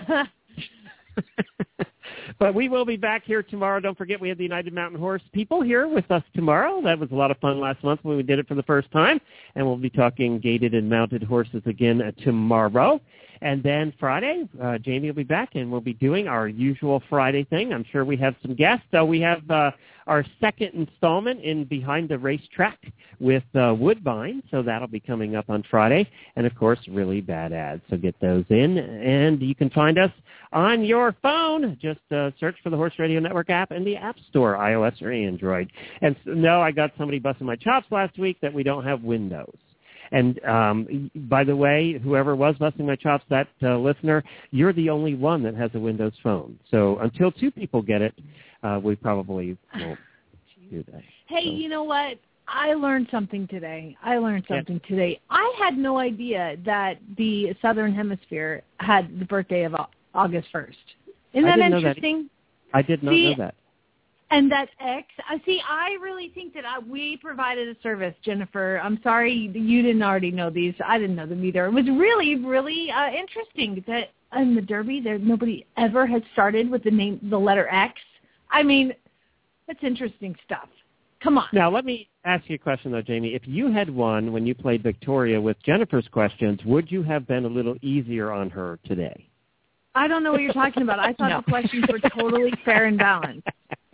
A: But we will be back here tomorrow. Don't forget we have the United Mountain Horse people here with us tomorrow. That was a lot of fun last month when we did it for the first time. And we'll be talking gaited and mounted horses again uh, tomorrow. And then Friday, uh, Jamie will be back, and we'll be doing our usual Friday thing. I'm sure we have some guests. So we have uh, our second installment in Behind the Racetrack with uh, Woodbine. So that'll be coming up on Friday. And, of course, really bad ads. So get those in. And you can find us on your phone. Just uh, search for the Horse Radio Network app in the App Store, iOS or Android. And so, no, I got somebody busting my chops last week that we don't have Windows. And um, by the way, whoever was busting my chops, that uh, listener, you're the only one that has a Windows phone. So until two people get it, uh, we probably won't do that.
C: Hey,
A: so.
C: You know what? I learned something today. I learned something
A: yeah.
C: today. I had no idea that the Southern Hemisphere had the birthday of August first. Isn't
A: I
C: that
A: didn't
C: interesting?
A: Know that. I did not
C: See,
A: know that.
C: And that X, I see, I really think that I, we provided a service, Jennifer. I'm sorry you didn't already know these. I didn't know them either. It was really, really uh, interesting that in the Derby, there nobody ever has started with the name, the letter X. I mean, that's interesting stuff. Come on.
A: Now, let me ask you a question, though, Jamie. If you had won when you played Victoria with Jennifer's questions, would you have been a little easier on her today?
C: I don't know what you're talking about. I thought
G: No.
C: the questions were totally fair and balanced.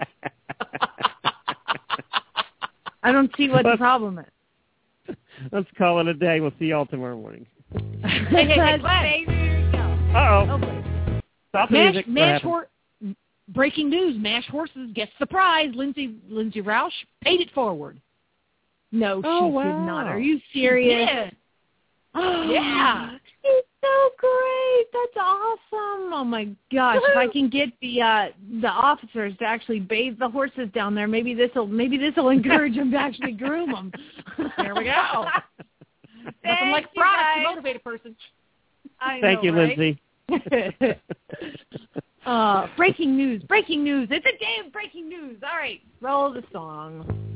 C: I don't see what the problem is.
A: Let's call it a day. We'll see you all tomorrow morning.
G: Hey, hey, hey, Glenn.
A: Uh-oh.
C: Oh, boy.
A: Stop the
G: Mash,
A: music. What
G: Mash
A: happened?
G: Hor- breaking news, Mash Horses gets the prize. Lindsay Lindsay Roush paid it forward.
C: No,
A: Oh,
C: she
A: wow.
C: did not. Are you serious?
G: Yeah. Yeah.
C: It's so great. That's awesome. Oh my gosh! If I can get the uh, the officers to actually bathe the horses down there, maybe this will maybe this will encourage them to actually groom them.
G: There we go. Nothing like
C: you,
G: product
C: guys.
G: to motivate a person.
C: I
A: Thank
C: know,
A: you,
C: right?
A: Lindsay.
C: uh, breaking news! Breaking news! It's a day of breaking news. All right, roll the song.